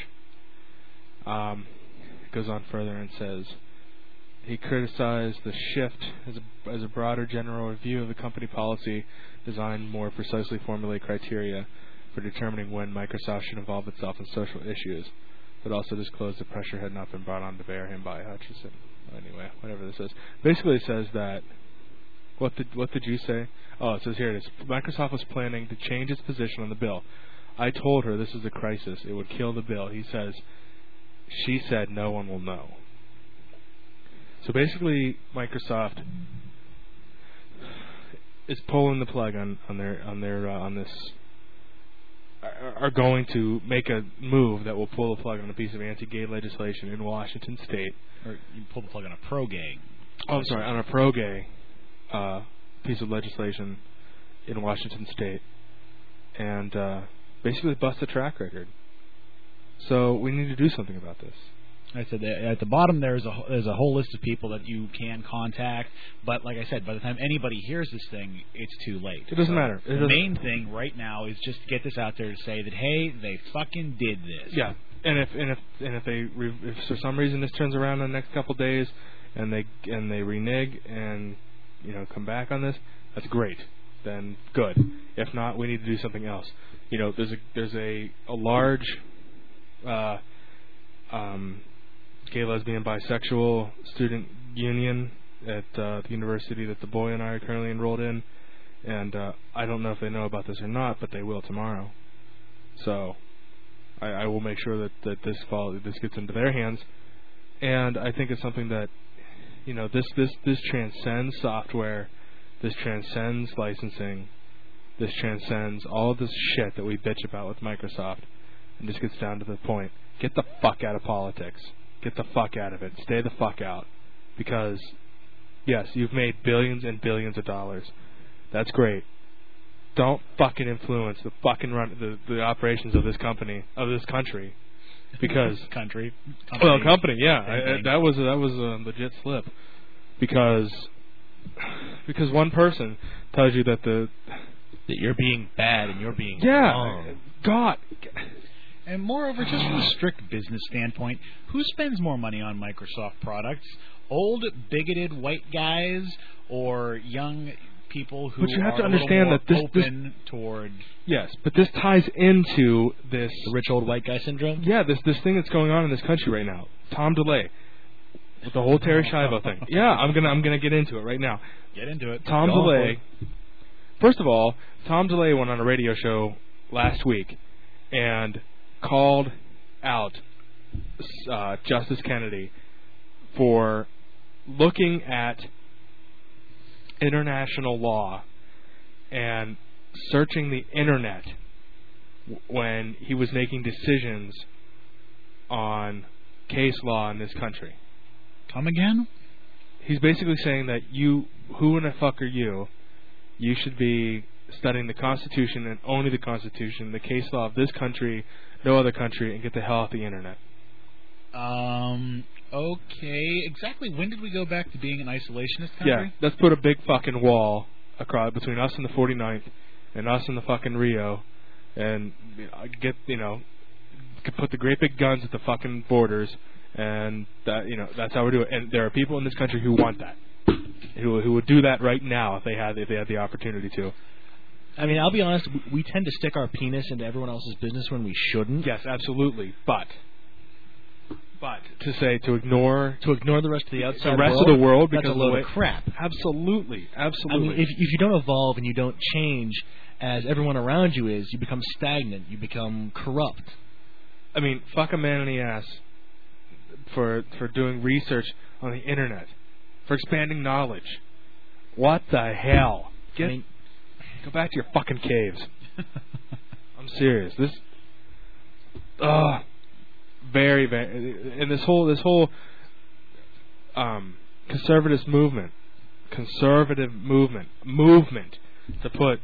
[SPEAKER 2] Um, it goes on further and says he criticized the shift as a, as a broader general review of the company policy designed more precisely formulate criteria for determining when Microsoft should involve itself in social issues, but also disclosed the pressure had not been brought on to bear him by Hutchison. Anyway, whatever this is. Basically it says that, what did, what did you say? Oh, it says here it is. Microsoft was planning to change its position on the bill. I told her this is a crisis. It would kill the bill. He says, she said no one will know. So basically, Microsoft is pulling the plug on, on their on their uh, on this. Are, are going to make a move that will pull the plug on a piece of anti-gay legislation in Washington State.
[SPEAKER 3] Or you pull the plug on a pro-gay.
[SPEAKER 2] Oh, I'm sorry, on a pro-gay uh, piece of legislation in Washington State, and uh, basically bust the track record. So we need to do something about this.
[SPEAKER 3] I said at the bottom there's a there's a whole list of people that you can contact, but like I said, by the time anybody hears this thing, it's too late.
[SPEAKER 2] It doesn't
[SPEAKER 3] so
[SPEAKER 2] matter. It
[SPEAKER 3] the
[SPEAKER 2] doesn't
[SPEAKER 3] main thing right now is just to get this out there to say that hey, they fucking did this.
[SPEAKER 2] Yeah, and if and if and if they if for some reason this turns around in the next couple of days, and they and they renege and you know come back on this, that's great. Then good. If not, we need to do something else. You know, there's a there's a a large uh, um, gay, lesbian, bisexual student union at uh, the university that the boy and I are currently enrolled in, and uh, I don't know if they know about this or not, but they will tomorrow. So I, I will make sure that, that this fall this gets into their hands, and I think it's something that you know this this this transcends software. This transcends licensing. This transcends all of this shit that we bitch about with Microsoft. And just gets down to the point. Get the fuck out of politics. Get the fuck out of it. Stay the fuck out. Because, yes, you've made billions and billions of dollars. That's great. Don't fucking influence the fucking run the, the operations of this company, of this country. Because...
[SPEAKER 3] country.
[SPEAKER 2] Company. Well, company, yeah. I, I, that was, that was a legit slip. Because... Because one person tells you that the
[SPEAKER 4] that you're being bad and you're being
[SPEAKER 2] yeah,
[SPEAKER 4] wrong.
[SPEAKER 2] God.
[SPEAKER 3] And moreover, just from a strict business standpoint, who spends more money on Microsoft products? Old, bigoted white guys or young people who
[SPEAKER 2] but you have
[SPEAKER 3] are
[SPEAKER 2] to understand
[SPEAKER 3] a little more
[SPEAKER 2] that this,
[SPEAKER 3] open
[SPEAKER 2] this,
[SPEAKER 3] toward...
[SPEAKER 2] Yes, but this ties into this...
[SPEAKER 4] The rich old white guy syndrome?
[SPEAKER 2] Yeah, this this thing that's going on in this country right now. Tom DeLay. With the whole Terry Schiavo thing. Yeah, I'm gonna I'm gonna get into it right now.
[SPEAKER 3] Get into it.
[SPEAKER 2] Tom
[SPEAKER 3] Go
[SPEAKER 2] DeLay. First of all, Tom DeLay went on a radio show last week and called out uh, Justice Kennedy for looking at international law and searching the internet when he was making decisions on case law in this country.
[SPEAKER 3] Come again?
[SPEAKER 2] He's basically saying that you, who in the fuck are you? You should be studying the Constitution and only the Constitution, the case law of this country, no other country, and get the hell off the internet.
[SPEAKER 3] Um. Okay. Exactly. When did we go back to being an isolationist country?
[SPEAKER 2] Yeah. Let's put a big fucking wall across between us and the forty-ninth, and us and the fucking Rio, and get you know, put the great big guns at the fucking borders. And that you know that's how we do it. And there are people in this country who want that, who who would do that right now if they had if they had the opportunity to.
[SPEAKER 4] I mean, I'll be honest. We tend to stick our penis into everyone else's business when we shouldn't.
[SPEAKER 2] Yes, absolutely. But but to say to ignore
[SPEAKER 4] to ignore the rest of the outside
[SPEAKER 2] the rest
[SPEAKER 4] world,
[SPEAKER 2] of the world because
[SPEAKER 4] that's a load
[SPEAKER 2] of,
[SPEAKER 4] of crap.
[SPEAKER 2] Absolutely, absolutely.
[SPEAKER 4] I mean, if if you don't evolve and you don't change as everyone around you is, you become stagnant. You become corrupt.
[SPEAKER 2] I mean, fuck a man in the ass. For for doing research on the internet, for expanding knowledge. What the hell? Get, I mean, go back to your fucking caves. I'm serious. This, uh very very, and this whole this whole um conservative movement, conservative movement, movement to put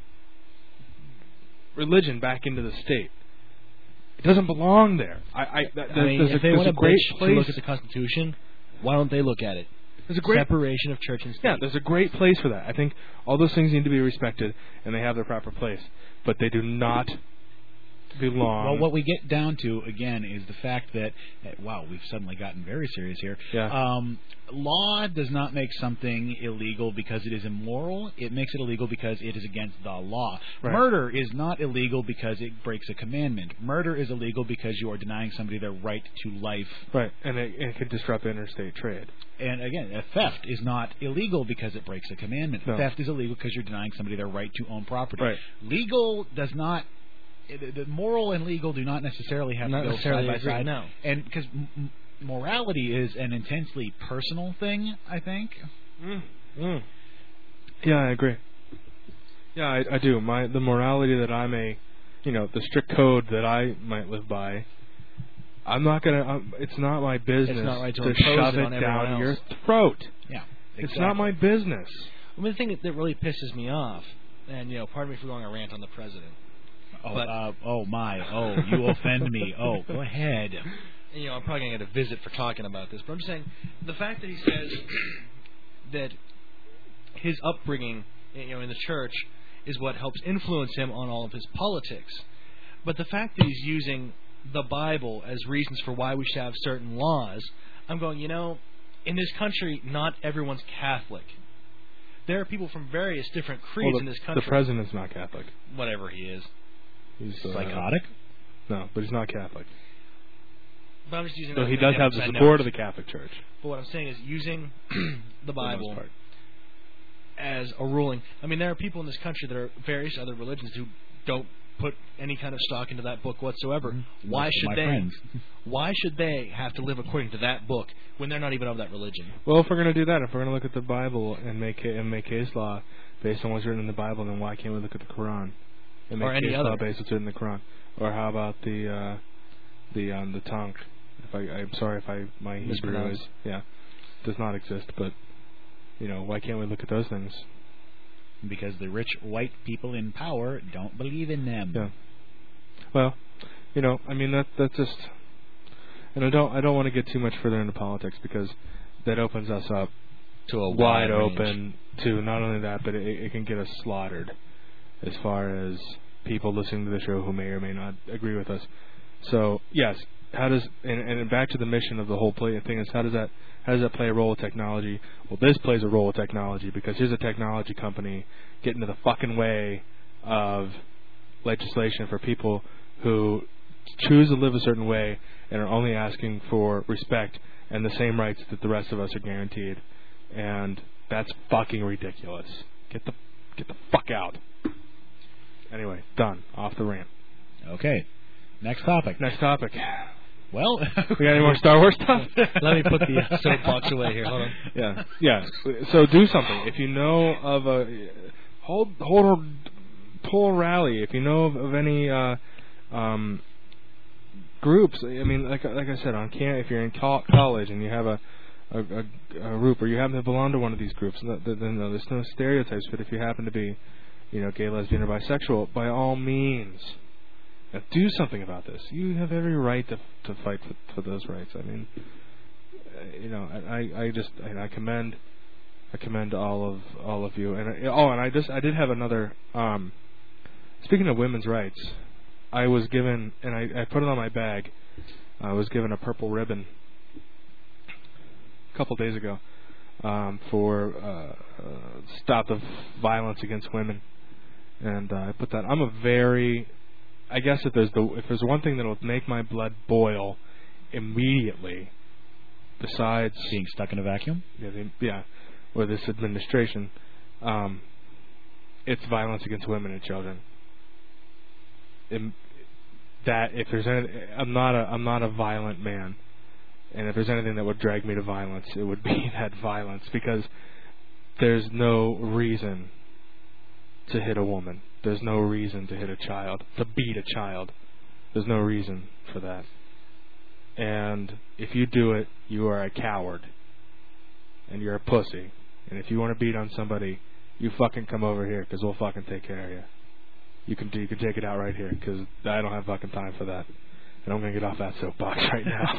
[SPEAKER 2] religion back into the state. It doesn't belong there. I, I, that,
[SPEAKER 4] I mean,
[SPEAKER 2] there's
[SPEAKER 4] if
[SPEAKER 2] a,
[SPEAKER 4] they
[SPEAKER 2] there's
[SPEAKER 4] want
[SPEAKER 2] a great
[SPEAKER 4] to
[SPEAKER 2] place.
[SPEAKER 4] look at the Constitution, why don't they look at it?
[SPEAKER 2] There's a great
[SPEAKER 4] separation of church and state.
[SPEAKER 2] Yeah, there's a great place for that. I think all those things need to be respected, and they have their proper place. But they do not belong.
[SPEAKER 3] Well, what we get down to, again, is the fact that, wow, we've suddenly gotten very serious here.
[SPEAKER 2] Yeah.
[SPEAKER 3] Um, law does not make something illegal because it is immoral. It makes it illegal because it is against the law.
[SPEAKER 2] Right.
[SPEAKER 3] Murder is not illegal because it breaks a commandment. Murder is illegal because you are denying somebody their right to life.
[SPEAKER 2] Right, and it, it could disrupt interstate trade.
[SPEAKER 3] And, again, a theft is not illegal because it breaks a commandment.
[SPEAKER 2] No.
[SPEAKER 3] Theft is illegal because you're denying somebody their right to own property.
[SPEAKER 2] Right.
[SPEAKER 3] Legal does not... The moral and legal do not necessarily have
[SPEAKER 4] not
[SPEAKER 3] to go
[SPEAKER 4] necessarily
[SPEAKER 3] side by
[SPEAKER 4] agree,
[SPEAKER 3] side.
[SPEAKER 4] no.
[SPEAKER 3] And because m- morality is an intensely personal thing, I think.
[SPEAKER 2] Mm. Mm. Yeah, I agree. Yeah, I, I do. My the morality that I may, you know, the strict code that I might live by. I'm not gonna. Um, it's not my business
[SPEAKER 4] It's not right to
[SPEAKER 2] to
[SPEAKER 4] impose
[SPEAKER 2] shove
[SPEAKER 4] it
[SPEAKER 2] it
[SPEAKER 4] on everyone
[SPEAKER 2] down
[SPEAKER 4] else.
[SPEAKER 2] your throat.
[SPEAKER 3] Yeah, exactly.
[SPEAKER 2] It's not my business.
[SPEAKER 4] I mean, the thing that really pisses me off, and you know, pardon me for going a rant on the president.
[SPEAKER 3] Oh,
[SPEAKER 4] but,
[SPEAKER 3] uh, oh my! Oh, you offend me! Oh, go ahead.
[SPEAKER 4] And, you know, I'm probably gonna get a visit for talking about this, but I'm just saying the fact that he says that his upbringing, you know, in the church is what helps influence him on all of his politics. But the fact that he's using the Bible as reasons for why we should have certain laws, I'm going, you know, in this country, not everyone's Catholic. There are people from various different creeds
[SPEAKER 2] well, the,
[SPEAKER 4] in this country.
[SPEAKER 2] The president's not Catholic.
[SPEAKER 4] Whatever he is.
[SPEAKER 2] He's uh,
[SPEAKER 3] psychotic?
[SPEAKER 2] No, but he's not Catholic.
[SPEAKER 4] But I'm just using
[SPEAKER 2] so
[SPEAKER 4] that
[SPEAKER 2] he
[SPEAKER 4] as
[SPEAKER 2] does
[SPEAKER 4] an
[SPEAKER 2] have the
[SPEAKER 4] example, 'cause I
[SPEAKER 2] support
[SPEAKER 4] know.
[SPEAKER 2] of the Catholic Church.
[SPEAKER 4] But what I'm saying is using the
[SPEAKER 2] For the
[SPEAKER 4] Bible
[SPEAKER 2] most part.
[SPEAKER 4] as a ruling. I mean, there are people in this country that are various other religions who don't put any kind of stock into that book whatsoever.
[SPEAKER 3] Mm-hmm.
[SPEAKER 4] Why
[SPEAKER 3] Most of
[SPEAKER 4] should
[SPEAKER 3] my
[SPEAKER 4] they?
[SPEAKER 3] friends.
[SPEAKER 4] Why should they have to live according to that book when they're not even of that religion?
[SPEAKER 2] Well, if we're going to do that, if we're going to look at the Bible and make and make case law based on what's written in the Bible, then why can't we look at the Quran and make
[SPEAKER 4] Or any
[SPEAKER 2] case
[SPEAKER 4] other.
[SPEAKER 2] law based on what's written in the Quran? Or how about the uh, the um, the Tanakh? If I, I'm sorry if I my Hebrew
[SPEAKER 4] Mispronounced.
[SPEAKER 2] is yeah does not exist, but you know why can't we look at those things?
[SPEAKER 3] Because the rich white people in power don't believe in them.
[SPEAKER 2] Yeah. Well, you know, I mean that that's just, and I don't I don't want to get too much further into politics because that opens us up
[SPEAKER 4] To a
[SPEAKER 2] wide
[SPEAKER 4] wide
[SPEAKER 2] open to not only that, but it, it can get us slaughtered as far as people listening to the show who may or may not agree with us. So yes, how does and, and back to the mission of the whole play thing is how does that how does that play a role with technology? Well, this plays a role with technology because here's a technology company getting in the fucking way of legislation for people who choose to live a certain way and are only asking for respect and the same rights that the rest of us are guaranteed. And that's fucking ridiculous. Get the get the fuck out. Anyway, done. Off the rant.
[SPEAKER 3] Okay. Next topic.
[SPEAKER 2] Next topic.
[SPEAKER 3] Well,
[SPEAKER 2] We got any more Star Wars stuff?
[SPEAKER 4] Let me put the uh, soapbox away here. Hold on.
[SPEAKER 2] Yeah, yeah. So do something. If you know of a hold, hold, pull a rally. If you know of, of any uh, um, groups, I mean, like like I said, on cam- if you're in co- college and you have a, a, a, a group, or you happen to belong to one of these groups, then no, there's no stereotypes. But if you happen to be, you know, gay, lesbian, or bisexual, by all means. Now do something about this. You have every right to to fight for, for those rights. I mean, uh, you know, I I just I, I commend I commend all of all of you. And I, oh, and I just I did have another. Um, speaking of women's rights, I was given and I, I put it on my bag. I was given a purple ribbon a couple days ago um, for uh, uh, stop the violence against women, and uh, I put that. I'm a very I guess if there's the if there's one thing that'll make my blood boil immediately, besides
[SPEAKER 3] being stuck in a vacuum,
[SPEAKER 2] yeah, the, yeah or this administration, um, it's violence against women and children. It, that if there's any, I'm not a I'm not a violent man, and if there's anything that would drag me to violence, it would be that violence because there's no reason to hit a woman. There's no reason to hit a child, to beat a child. There's no reason for that. And if you do it, you are a coward. And you're a pussy. And if you want to beat on somebody, you fucking come over here because we'll fucking take care of you. You can do, you can take it out right here because I don't have fucking time for that. And I'm going to get off that soapbox right now.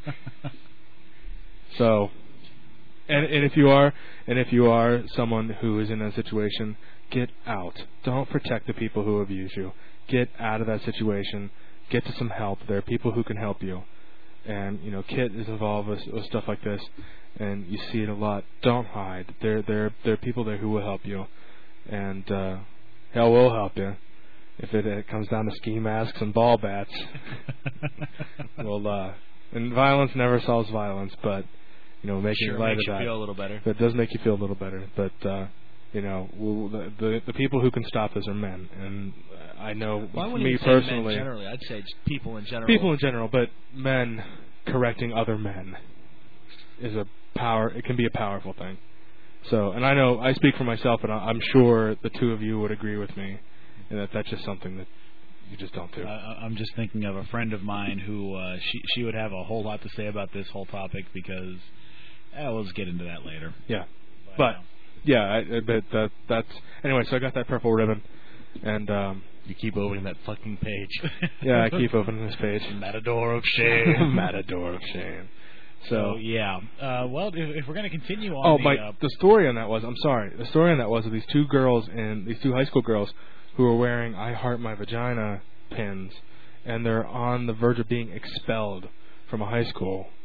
[SPEAKER 2] So, and, and if you are, and if you are someone who is in that situation, get out. Don't protect the people who abuse you. Get out of that situation. Get to some help. There are people who can help you. And, you know, Kit is involved with, with stuff like this, and you see it a lot. Don't hide. There, there, there are people there who will help you. And, uh, hell will help you. If it, it comes down to ski masks and ball bats. well, uh, and violence never solves violence, but, you know, making
[SPEAKER 4] Sure,
[SPEAKER 2] light
[SPEAKER 4] makes
[SPEAKER 2] of
[SPEAKER 4] you
[SPEAKER 2] that.
[SPEAKER 4] feel a little better.
[SPEAKER 2] But it does make you feel a little better. But, uh, you know, the, the the people who can stop this are men, and I know
[SPEAKER 4] Well, I wouldn't
[SPEAKER 2] me
[SPEAKER 4] even say
[SPEAKER 2] personally,
[SPEAKER 4] men generally. I'd say just people in general.
[SPEAKER 2] people in general, but men correcting other men is a power. It can be a powerful thing. So, and I know I speak for myself, and I'm sure the two of you would agree with me, and that that's just something that you just don't do.
[SPEAKER 3] Uh, I'm just thinking of a friend of mine who uh, she she would have a whole lot to say about this whole topic because eh, we'll just get into that later.
[SPEAKER 2] Yeah,
[SPEAKER 3] But.
[SPEAKER 2] but.
[SPEAKER 3] Uh,
[SPEAKER 2] Yeah, I, I bet that that's anyway. So I got that purple ribbon, and um,
[SPEAKER 4] You keep opening that fucking page.
[SPEAKER 2] yeah, I keep opening this page.
[SPEAKER 4] Matador of shame.
[SPEAKER 2] Matador of shame.
[SPEAKER 3] So
[SPEAKER 2] So
[SPEAKER 3] yeah, uh, well, if, if we're going to continue on,
[SPEAKER 2] oh,
[SPEAKER 3] the,
[SPEAKER 2] my
[SPEAKER 3] uh,
[SPEAKER 2] the story on that was I'm sorry. The story on that was of these two girls and these two high school girls who were wearing "I Heart My Vagina" pins, and they're on the verge of being expelled from a high school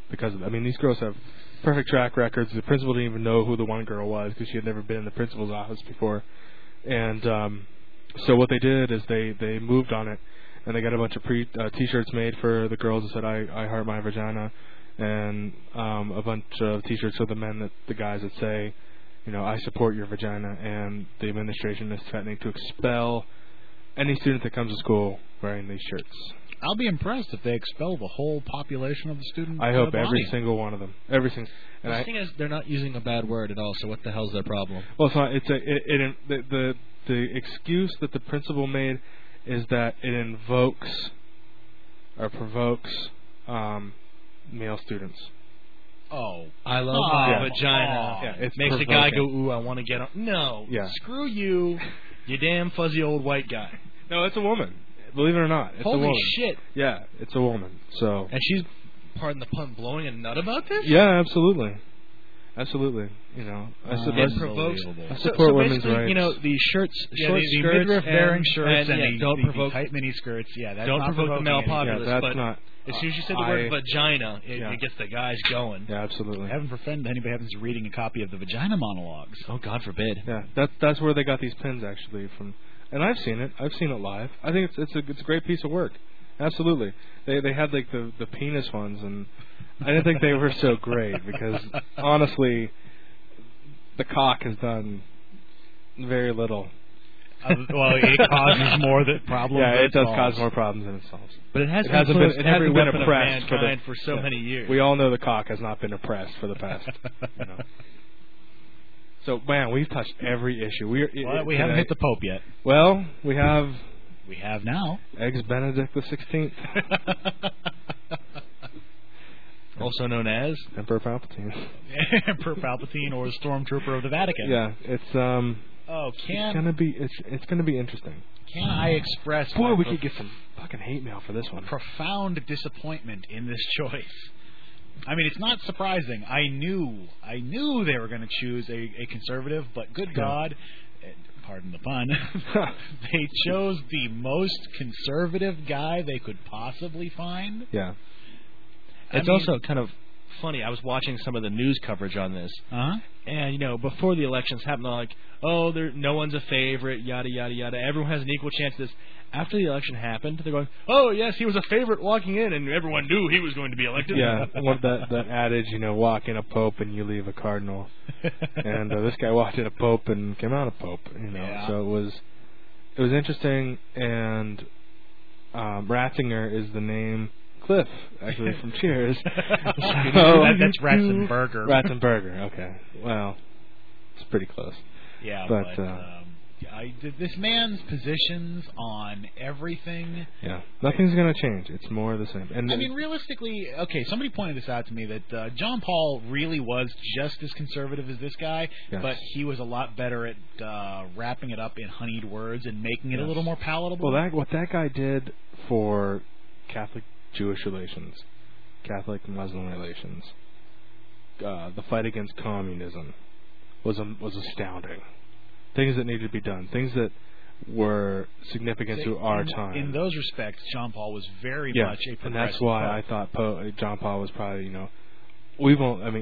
[SPEAKER 2] because of it. I mean, these girls have perfect track records. The principal didn't even know who the one girl was because she had never been in the principal's office before. And um, so what they did is they, they moved on it, and they got a bunch of pre uh, T-shirts made for the girls that said, I, I heart my vagina, and um, a bunch of T-shirts for the men, that the guys that say, you know, I support your vagina, and the administration is threatening to expel any student that comes to school wearing these shirts.
[SPEAKER 3] I'll be impressed if they expel the whole population of the student.
[SPEAKER 2] I hope
[SPEAKER 3] body.
[SPEAKER 2] every single one of them. Every single.
[SPEAKER 4] The
[SPEAKER 2] I,
[SPEAKER 4] thing is, they're not using a bad word at all. So what the hell's their problem?
[SPEAKER 2] Well, it's not. It's a. It, it the, the the excuse that the principal made is that it invokes or provokes um, male students.
[SPEAKER 3] Oh,
[SPEAKER 4] I love
[SPEAKER 3] oh,
[SPEAKER 4] my
[SPEAKER 3] yeah.
[SPEAKER 4] vagina.
[SPEAKER 2] Oh. Yeah, it's
[SPEAKER 4] Makes
[SPEAKER 2] provoking.
[SPEAKER 4] a guy go, ooh, I want to get on. No.
[SPEAKER 2] Yeah.
[SPEAKER 4] Screw you, you damn fuzzy old white guy.
[SPEAKER 2] No, it's a woman. Believe it or not, it's
[SPEAKER 4] Holy
[SPEAKER 2] a woman.
[SPEAKER 4] shit.
[SPEAKER 2] Yeah, it's a woman. So.
[SPEAKER 4] And she's, pardon the pun, blowing a nut about this?
[SPEAKER 2] Yeah, absolutely. Absolutely. You know, I
[SPEAKER 3] Uh,
[SPEAKER 2] support,
[SPEAKER 4] It provokes.
[SPEAKER 2] I
[SPEAKER 4] So,
[SPEAKER 2] support
[SPEAKER 4] so
[SPEAKER 2] women's
[SPEAKER 4] basically,
[SPEAKER 2] rights.
[SPEAKER 4] you know, these shirts,
[SPEAKER 3] Yeah,
[SPEAKER 4] short
[SPEAKER 3] the, the
[SPEAKER 4] skirts,
[SPEAKER 3] midriff-bearing
[SPEAKER 4] and,
[SPEAKER 3] shirts
[SPEAKER 4] and,
[SPEAKER 3] and,
[SPEAKER 4] yeah,
[SPEAKER 3] the,
[SPEAKER 4] don't
[SPEAKER 3] the,
[SPEAKER 4] provoke,
[SPEAKER 3] the tight mini skirts. Yeah, that's
[SPEAKER 4] don't
[SPEAKER 3] not
[SPEAKER 4] provoke the male
[SPEAKER 3] provoking anything.
[SPEAKER 4] populace.
[SPEAKER 2] yeah,
[SPEAKER 4] but
[SPEAKER 2] that's not.
[SPEAKER 4] as soon as you say the
[SPEAKER 2] I,
[SPEAKER 4] word vagina, it,
[SPEAKER 2] yeah.
[SPEAKER 4] it gets the guys going.
[SPEAKER 2] Yeah, absolutely.
[SPEAKER 3] Heaven forfend anybody happens to reading a copy of the Vagina Monologues.
[SPEAKER 4] Oh, God forbid.
[SPEAKER 2] Yeah, that's that's where they got these pins actually from, and I've seen it. I've seen it live. I think it's it's a it's a great piece of work. Absolutely. They they had like the the penis ones, and I didn't think they were so great because honestly, the cock has done very little.
[SPEAKER 3] Uh, well, it causes more that problems.
[SPEAKER 2] Yeah,
[SPEAKER 3] than
[SPEAKER 2] it does
[SPEAKER 3] solves.
[SPEAKER 2] cause more problems than it solves.
[SPEAKER 4] But it has
[SPEAKER 2] It
[SPEAKER 4] been
[SPEAKER 2] hasn't
[SPEAKER 4] close
[SPEAKER 2] been- it
[SPEAKER 4] to every
[SPEAKER 2] hasn't been
[SPEAKER 4] weapon of
[SPEAKER 2] oppressed for the-
[SPEAKER 4] mankind for so
[SPEAKER 2] yeah.
[SPEAKER 4] many years.
[SPEAKER 2] We all know the cock has not been oppressed for the past. You know. So man, we've touched every issue. We're
[SPEAKER 3] Well, we
[SPEAKER 2] today.
[SPEAKER 3] haven't hit the Pope yet.
[SPEAKER 2] Well, we have
[SPEAKER 3] We have now.
[SPEAKER 2] eggs Benedict the Sixteenth,
[SPEAKER 4] Also known as
[SPEAKER 2] Emperor Palpatine.
[SPEAKER 3] Emperor Palpatine or the Stormtrooper of the Vatican.
[SPEAKER 2] Yeah, it's um,
[SPEAKER 3] Oh,
[SPEAKER 2] it's
[SPEAKER 3] can
[SPEAKER 2] gonna be it's it's gonna be interesting.
[SPEAKER 3] can I express
[SPEAKER 2] Boy,
[SPEAKER 3] my
[SPEAKER 2] we
[SPEAKER 3] pro-
[SPEAKER 2] could get some fucking hate mail for this one.
[SPEAKER 3] profound disappointment in this choice? I mean, it's not surprising. I knew, I knew they were going to choose a, a conservative, but good
[SPEAKER 2] Yeah.
[SPEAKER 3] God, eh, pardon the pun, they chose the most conservative guy they could possibly find.
[SPEAKER 2] Yeah.
[SPEAKER 3] I
[SPEAKER 4] It's
[SPEAKER 3] mean-
[SPEAKER 4] also kind of funny. I was watching some of the news coverage on this,
[SPEAKER 3] Uh-huh.
[SPEAKER 4] and you know, before the elections happened, they're like, "Oh, there, no one's a favorite," yada yada yada. Everyone has an equal chance at this. After the election happened, they're going, "Oh yes, he was a favorite walking in, and everyone knew he was going to be elected."
[SPEAKER 2] Yeah, one that that adage, you know, walk in a pope and you leave a cardinal. And uh, this guy walked in a pope and came out a pope. You know,
[SPEAKER 3] Yeah.
[SPEAKER 2] so it was it was interesting. And um, Ratzinger is the name. Cliff, actually, from Cheers. So,
[SPEAKER 3] that, that's Ratzenberger.
[SPEAKER 2] Ratzenberger. Okay. Well, it's pretty close.
[SPEAKER 3] Yeah,
[SPEAKER 2] But,
[SPEAKER 3] but,
[SPEAKER 2] uh,
[SPEAKER 3] um, I, this man's positions on everything.
[SPEAKER 2] Yeah. Nothing's going to change. It's more of the same. And
[SPEAKER 3] I mean, realistically, okay, somebody pointed this out to me that uh, John Paul really was just as conservative as this guy,
[SPEAKER 2] Yes.
[SPEAKER 3] but he was a lot better at uh, wrapping it up in honeyed words and making it
[SPEAKER 2] Yes.
[SPEAKER 3] a little more palatable.
[SPEAKER 2] well, that what that guy did for Catholic Jewish relations, Catholic Muslim relations, uh, the fight against communism was um, was astounding. Things that needed to be done, things that were significant to our
[SPEAKER 3] in,
[SPEAKER 2] time.
[SPEAKER 3] In those respects, John Paul was very
[SPEAKER 2] yeah,
[SPEAKER 3] much a progressive
[SPEAKER 2] and that's why
[SPEAKER 3] pope.
[SPEAKER 2] I thought po- John Paul was probably, you know, we won't. I mean,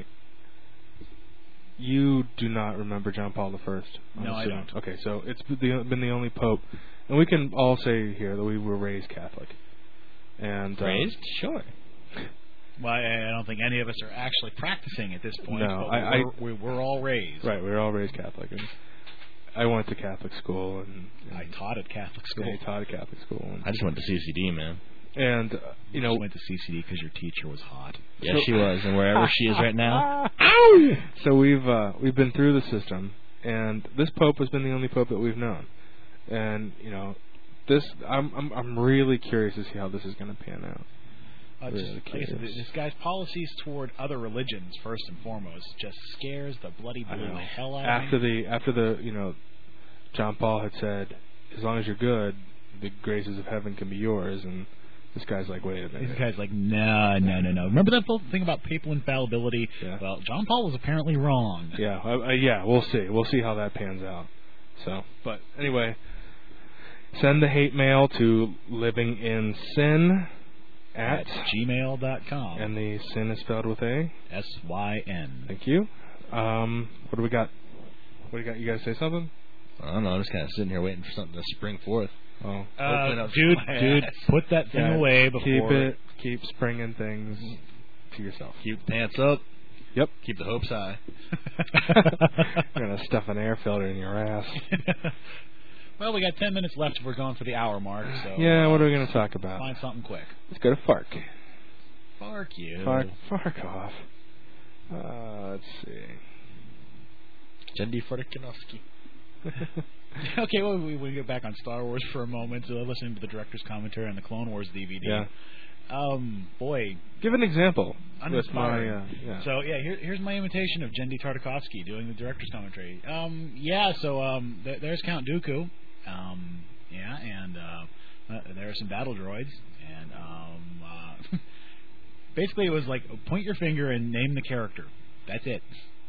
[SPEAKER 2] you do not remember John Paul the First?
[SPEAKER 3] No, I don't.
[SPEAKER 2] Okay, so it's been the, been the only pope, and we can all say here that we were raised Catholic. And uh,
[SPEAKER 4] Raised? Sure.
[SPEAKER 3] Well, I I don't think any of us are actually practicing at this point.
[SPEAKER 2] No,
[SPEAKER 3] but
[SPEAKER 2] I-
[SPEAKER 3] we're, we we're all raised.
[SPEAKER 2] Right, we were all raised Catholic, and I went to Catholic school, and, and
[SPEAKER 3] I taught at Catholic school.
[SPEAKER 2] yeah, I taught at Catholic school, and,
[SPEAKER 4] I just went to C C D, man.
[SPEAKER 2] and uh, you know,
[SPEAKER 3] You went to C C D because your teacher was hot.
[SPEAKER 4] Yes, she was, and wherever she is right now.
[SPEAKER 2] so we've uh, we've been through the system, and this pope has been the only pope that we've known, and you know, this I'm I'm I'm really curious to see how this is going to pan out.
[SPEAKER 3] Uh,
[SPEAKER 2] Really
[SPEAKER 3] just, like I
[SPEAKER 2] curious.
[SPEAKER 3] said, this guy's policies toward other religions, first and foremost, just scares the bloody
[SPEAKER 2] I
[SPEAKER 3] blue
[SPEAKER 2] know.
[SPEAKER 3] hell out
[SPEAKER 2] After
[SPEAKER 3] of me.
[SPEAKER 2] the after the you know, John Paul had said, as long as you're good, the graces of heaven can be yours, and this guy's like, wait a minute.
[SPEAKER 3] This guy's like, no, no, no, no. Remember that whole thing about papal infallibility?
[SPEAKER 2] Yeah.
[SPEAKER 3] Well, John Paul was apparently wrong.
[SPEAKER 2] Yeah, uh, uh, yeah, we'll see. We'll see how that pans out. So, but anyway, send the hate mail to Living in Sin at,
[SPEAKER 3] at gmail dot com.
[SPEAKER 2] And the sin is spelled with a?
[SPEAKER 3] S Y N.
[SPEAKER 2] Thank you. Um, what do we got? What do you got? You guys say something?
[SPEAKER 4] I don't know. I'm just kind of sitting here waiting for something to spring forth.
[SPEAKER 2] Oh,
[SPEAKER 3] uh, dude, dude, put that thing
[SPEAKER 2] yeah,
[SPEAKER 3] away before.
[SPEAKER 2] Keep it. Keep springing things to yourself.
[SPEAKER 4] Keep the pants up.
[SPEAKER 2] Yep.
[SPEAKER 4] Keep the hopes high.
[SPEAKER 2] You're gonna stuff an air filter in your ass.
[SPEAKER 3] Well, we got ten minutes left. We're going for the hour mark. So
[SPEAKER 2] yeah.
[SPEAKER 3] uh,
[SPEAKER 2] What are we gonna talk about?
[SPEAKER 3] Find something quick.
[SPEAKER 2] Let's go to Fark.
[SPEAKER 3] Fark you.
[SPEAKER 2] Fark. Fark off. Uh, let's see.
[SPEAKER 4] Jendi Farkanovsky.
[SPEAKER 3] Okay, well, we, we get back on Star Wars for a moment, uh, listening to the director's commentary on the Clone Wars D V D.
[SPEAKER 2] Yeah.
[SPEAKER 3] Um, boy.
[SPEAKER 2] Give an example. With my,
[SPEAKER 3] Uninspiring.
[SPEAKER 2] uh, yeah.
[SPEAKER 3] So, yeah, here, here's my imitation of Jendi Tartakovsky doing the director's commentary. Um, yeah, so um, th- there's Count Dooku. Um, yeah, and uh, uh, there are some battle droids. And um, uh, basically it was like, point your finger and name the character. That's it.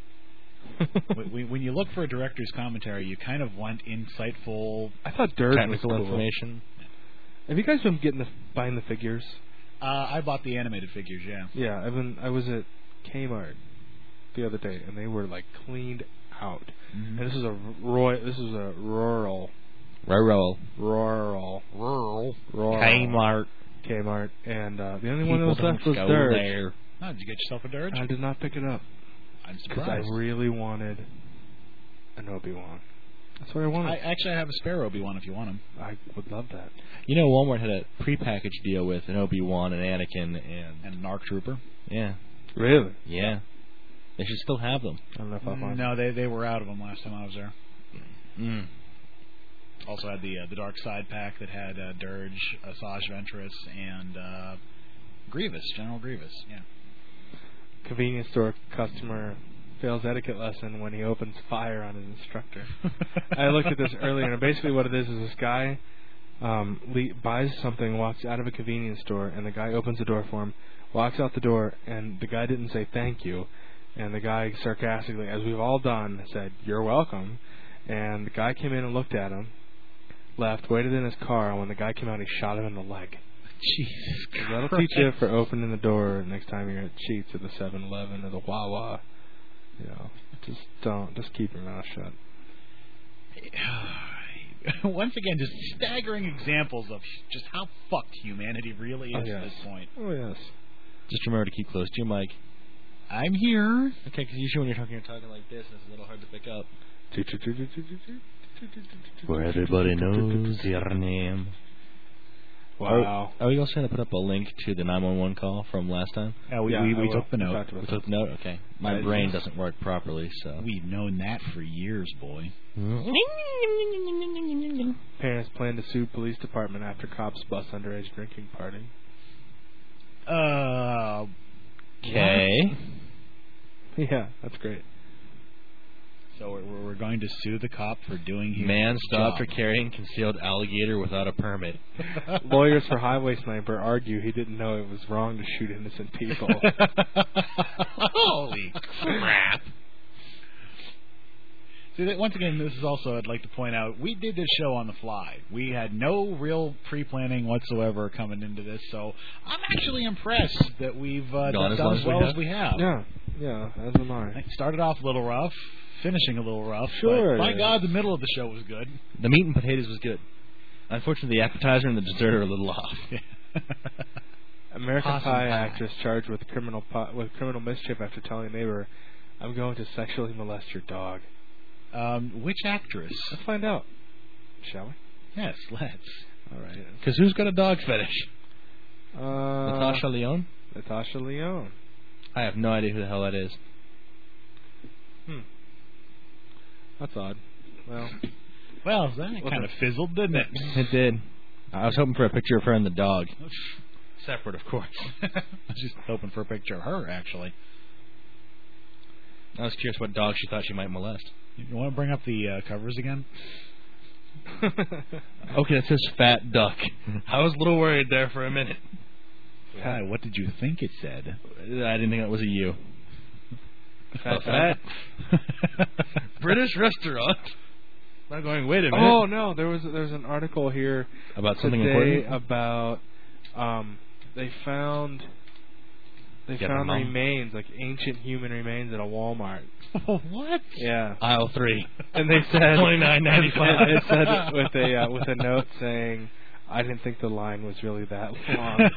[SPEAKER 3] When you look for a director's commentary, you kind of want insightful,
[SPEAKER 2] I thought Dirge
[SPEAKER 4] technical
[SPEAKER 2] was cool.
[SPEAKER 4] information.
[SPEAKER 2] Have you guys been getting the buying the figures?
[SPEAKER 3] Uh, I bought the animated figures, yeah.
[SPEAKER 2] Yeah, I've been. I was at Kmart the other day, and they were like cleaned out.
[SPEAKER 3] Mm-hmm.
[SPEAKER 2] And this is a roy. This is a rural,
[SPEAKER 4] Rural.
[SPEAKER 2] rural,
[SPEAKER 4] Rural.
[SPEAKER 2] rural
[SPEAKER 4] Kmart.
[SPEAKER 2] Kmart, and uh, the only one that was
[SPEAKER 4] People
[SPEAKER 2] left
[SPEAKER 4] don't
[SPEAKER 2] was
[SPEAKER 4] go
[SPEAKER 2] Dirge.
[SPEAKER 4] there.
[SPEAKER 3] Oh, did you get yourself a Dirge?
[SPEAKER 2] I did not pick it up
[SPEAKER 3] I'm
[SPEAKER 2] because I
[SPEAKER 3] surprised.
[SPEAKER 2] really wanted an Obi-Wan. That's what I wanted.
[SPEAKER 3] I actually I have a spare Obi-Wan if you want him.
[SPEAKER 2] I would love that.
[SPEAKER 4] You know, Walmart had a prepackaged deal with an Obi-Wan, an Anakin, and...
[SPEAKER 3] And an ARC Trooper.
[SPEAKER 4] Yeah.
[SPEAKER 2] Really?
[SPEAKER 4] Yeah. They should still have them.
[SPEAKER 2] I don't know if I'll find.
[SPEAKER 3] No, they they were out of them last time I was there.
[SPEAKER 4] Mm.
[SPEAKER 3] Also had the uh, the Dark Side pack that had uh, Dirge, Asajj Ventress, and uh, Grievous, General Grievous. Yeah.
[SPEAKER 2] Convenience store customer fails etiquette lesson when he opens fire on his instructor. I looked at this earlier, and basically what it is is this guy um, le- buys something, walks out of a convenience store, and the guy opens the door for him, walks out the door, and the guy didn't say thank you, and the guy sarcastically, as we've all done, said, "You're welcome," and the guy came in and looked at him, left, waited in his car, and when the guy came out, he shot him in the leg.
[SPEAKER 3] Jesus Christ.
[SPEAKER 2] That'll teach you for opening the door next time you're at Cheats or the seven eleven or the Wawa. You know, just don't, just keep your mouth shut.
[SPEAKER 3] Once again, just staggering examples of just how fucked humanity really is
[SPEAKER 2] Oh, yes.
[SPEAKER 3] at this point.
[SPEAKER 2] Oh, yes.
[SPEAKER 4] Just remember to keep close to your mic.
[SPEAKER 3] I'm here.
[SPEAKER 4] Okay, because usually when you're talking, you're talking like this, and it's a little hard to pick up. Where everybody knows your name.
[SPEAKER 2] Wow.
[SPEAKER 4] Are, are we also going to put up a link to the nine one one call from last time?
[SPEAKER 3] Yeah, we,
[SPEAKER 2] Yeah,
[SPEAKER 3] we,
[SPEAKER 2] I
[SPEAKER 3] we
[SPEAKER 2] will.
[SPEAKER 3] took the
[SPEAKER 2] We
[SPEAKER 3] note.
[SPEAKER 2] talked about
[SPEAKER 4] We took the note? Okay. My
[SPEAKER 2] I-
[SPEAKER 4] brain doesn't work properly, so...
[SPEAKER 3] We've known that for years, boy.
[SPEAKER 2] Parents plan to sue police department after cops bust underage drinking party.
[SPEAKER 3] Uh,
[SPEAKER 4] Okay.
[SPEAKER 2] Yeah, that's great.
[SPEAKER 3] so we're, we're going to sue the cop for doing his
[SPEAKER 4] Man stopped
[SPEAKER 3] job.
[SPEAKER 4] for carrying concealed alligator without a permit.
[SPEAKER 2] Lawyers for Highway Sniper argue he didn't know it was wrong to shoot innocent people.
[SPEAKER 3] Holy crap. See, that, once again, this is also, I'd like to point out, we did this show on the fly. We had no real pre-planning whatsoever coming into this, so I'm actually impressed that we've uh,
[SPEAKER 4] Gone
[SPEAKER 3] done
[SPEAKER 4] as long
[SPEAKER 3] as
[SPEAKER 4] as we
[SPEAKER 3] well
[SPEAKER 4] have.
[SPEAKER 3] as we have.
[SPEAKER 2] Yeah, yeah, as am I.
[SPEAKER 3] It started off a little rough, finishing a little rough.
[SPEAKER 2] Sure
[SPEAKER 3] But
[SPEAKER 2] it
[SPEAKER 3] by
[SPEAKER 2] is.
[SPEAKER 3] God, the middle of the show was good.
[SPEAKER 4] The meat and potatoes was good. Unfortunately, the appetizer and the dessert are a little off.
[SPEAKER 2] American
[SPEAKER 3] Possum
[SPEAKER 2] Pie
[SPEAKER 3] pie.
[SPEAKER 2] actress charged with criminal po- with criminal mischief after telling a neighbor, "I'm going to sexually molest your dog."
[SPEAKER 3] Um, which actress?
[SPEAKER 2] Let's find out, shall we?
[SPEAKER 3] Yes, let's.
[SPEAKER 2] All right.
[SPEAKER 4] Because who's got a dog fetish?
[SPEAKER 2] Uh,
[SPEAKER 4] Natasha Lyonne?
[SPEAKER 2] Natasha Lyonne.
[SPEAKER 4] I have no idea who the hell that is.
[SPEAKER 2] Hmm. That's odd. Well,
[SPEAKER 3] Well, that kind of fizzled, didn't it?
[SPEAKER 4] It did. I was hoping for a picture of her and the dog. Separate, of course.
[SPEAKER 3] I was just hoping for a picture of her, actually.
[SPEAKER 4] I was curious what dog she thought she might molest.
[SPEAKER 3] You want to bring up the uh, covers again?
[SPEAKER 4] Okay, that says fat duck. I was a little worried there for a minute.
[SPEAKER 3] Hi, what did you think it said?
[SPEAKER 4] I didn't think that was a you.
[SPEAKER 2] Fat
[SPEAKER 4] fat. British restaurant. I'm going, wait a minute.
[SPEAKER 2] oh no, there was there's an article here
[SPEAKER 4] About something
[SPEAKER 2] today
[SPEAKER 4] important?
[SPEAKER 2] about um, they found they
[SPEAKER 1] Get
[SPEAKER 2] found
[SPEAKER 1] them, Mom?
[SPEAKER 2] remains, like ancient human remains, at a Walmart.
[SPEAKER 3] What?
[SPEAKER 2] Yeah.
[SPEAKER 1] Aisle three.
[SPEAKER 2] And they said
[SPEAKER 1] twenty-nine ninety-five.
[SPEAKER 2] It said with a uh, with a note saying, "I didn't think the line was really that long."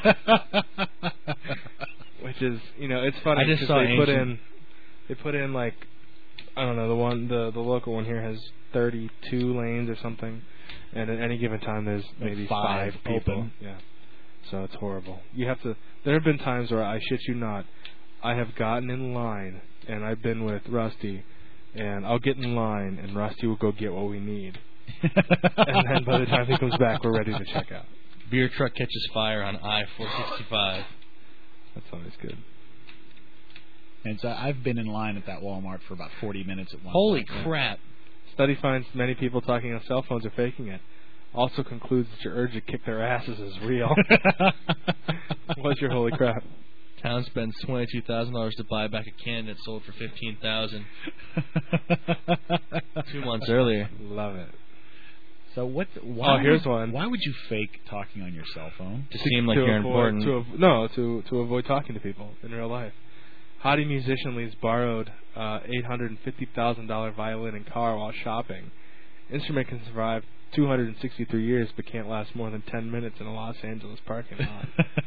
[SPEAKER 2] Which is, you know, it's funny
[SPEAKER 1] I just
[SPEAKER 2] because
[SPEAKER 1] saw
[SPEAKER 2] they put
[SPEAKER 1] ancient-
[SPEAKER 2] in they put in like I don't know, the one the the local one here has thirty-two lanes or something, and at any given time there's
[SPEAKER 3] Like
[SPEAKER 2] maybe
[SPEAKER 3] five
[SPEAKER 2] five people.
[SPEAKER 3] open.
[SPEAKER 2] Yeah. So it's horrible. You have to. There have been times where I shit you not, I have gotten in line and I've been with Rusty, and I'll get in line and Rusty will go get what we need, and then by the time he comes back, we're ready to check out.
[SPEAKER 1] Beer truck catches fire on I four sixty-five.
[SPEAKER 2] That's always good.
[SPEAKER 3] And so I've been in line at that Walmart for about forty minutes at one
[SPEAKER 1] Holy
[SPEAKER 3] point.
[SPEAKER 1] crap.
[SPEAKER 2] Study finds many people talking on cell phones are faking it. Also concludes that your urge to kick their asses is real. What's your holy crap?
[SPEAKER 1] Town spends twenty-two thousand dollars to buy back a can that sold for fifteen thousand dollars two months earlier.
[SPEAKER 2] Love it.
[SPEAKER 3] So what? Why
[SPEAKER 2] Oh, here's
[SPEAKER 3] would,
[SPEAKER 2] one.
[SPEAKER 3] Why would you fake talking on your cell phone?
[SPEAKER 1] To seem like
[SPEAKER 2] to
[SPEAKER 1] you're
[SPEAKER 2] avoid,
[SPEAKER 1] important.
[SPEAKER 2] To av- no, to to avoid talking to people in real life. Hottie musician leaves borrowed uh, eight hundred and fifty thousand dollar violin and car while shopping. Instrument can survive two hundred and sixty three years, but can't last more than ten minutes in a Los Angeles parking lot.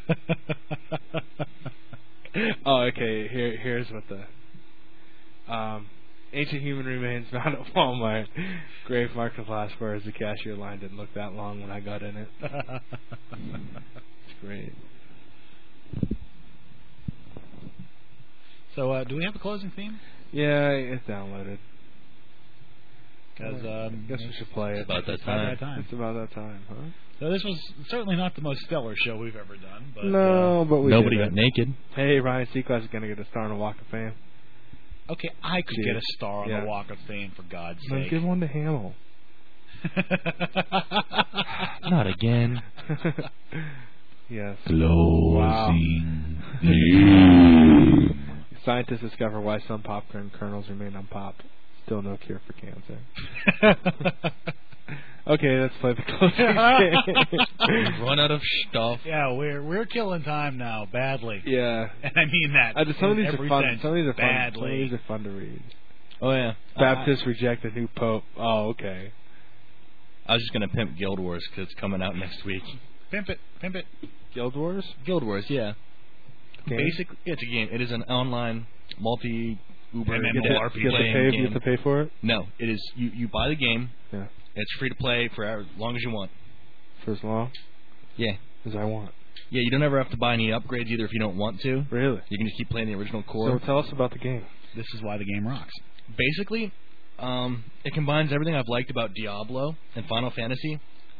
[SPEAKER 2] Oh, okay. Here, here's what the um, ancient human remains found at Walmart. Grave marked with last words. The cashier line didn't look that long when I got in it. It's great.
[SPEAKER 3] So uh, do we have a closing theme?
[SPEAKER 2] Yeah, it's downloaded.
[SPEAKER 3] Because um,
[SPEAKER 2] I guess we should play it.
[SPEAKER 1] It's about that
[SPEAKER 3] it's about
[SPEAKER 1] time.
[SPEAKER 3] that time.
[SPEAKER 2] It's about that time, huh?
[SPEAKER 3] So this was certainly not the most stellar show we've ever done. But,
[SPEAKER 2] No,
[SPEAKER 3] uh,
[SPEAKER 2] but we
[SPEAKER 1] Nobody
[SPEAKER 2] did
[SPEAKER 1] got
[SPEAKER 2] it.
[SPEAKER 1] naked.
[SPEAKER 2] Hey, Ryan Seacrest is going to get a star on the Walk of Fame.
[SPEAKER 3] okay, I could
[SPEAKER 2] Jeez.
[SPEAKER 3] get a star on
[SPEAKER 2] Yeah.
[SPEAKER 3] the Walk of Fame for God's
[SPEAKER 2] Then
[SPEAKER 3] sake.
[SPEAKER 2] give one to Hamill.
[SPEAKER 1] Not again.
[SPEAKER 2] Yes.
[SPEAKER 7] Closing.
[SPEAKER 2] Scientists discover why some popcorn kernels remain unpopped. Still no cure for cancer. Okay, let's play the closing game.
[SPEAKER 1] We've run out of stuff.
[SPEAKER 3] Yeah, we're we're killing time now badly,
[SPEAKER 2] Yeah.
[SPEAKER 3] and I mean that.
[SPEAKER 2] I just, some of
[SPEAKER 3] in
[SPEAKER 2] these
[SPEAKER 3] every
[SPEAKER 2] are fun.
[SPEAKER 3] sense,
[SPEAKER 2] Some of these are fun.
[SPEAKER 3] badly.
[SPEAKER 2] Some of these are fun to read.
[SPEAKER 1] Oh, yeah.
[SPEAKER 2] Baptists reject the new pope. Oh, okay.
[SPEAKER 1] I was just going to pimp Guild Wars because it's coming out next week.
[SPEAKER 3] Pimp it, pimp it.
[SPEAKER 2] Guild Wars?
[SPEAKER 1] Guild Wars, yeah.
[SPEAKER 2] Game?
[SPEAKER 1] Basically, it's a game. It is an online multi Uber
[SPEAKER 3] M M O
[SPEAKER 2] You have
[SPEAKER 3] R
[SPEAKER 2] to,
[SPEAKER 3] P
[SPEAKER 2] you have to
[SPEAKER 1] playing
[SPEAKER 2] pay,
[SPEAKER 1] game.
[SPEAKER 2] you have to pay for it?
[SPEAKER 1] No, it is you. You buy the game.
[SPEAKER 2] Yeah.
[SPEAKER 1] It's free to play for as long as you want.
[SPEAKER 2] For as long
[SPEAKER 1] Yeah,
[SPEAKER 2] as I want.
[SPEAKER 1] yeah. You don't ever have to buy any upgrades either if you don't want to.
[SPEAKER 2] Really?
[SPEAKER 1] You can just keep playing the original core.
[SPEAKER 2] So tell us about the game.
[SPEAKER 3] This is why the game rocks.
[SPEAKER 1] Basically, um, it combines everything I've liked about Diablo and Final Fantasy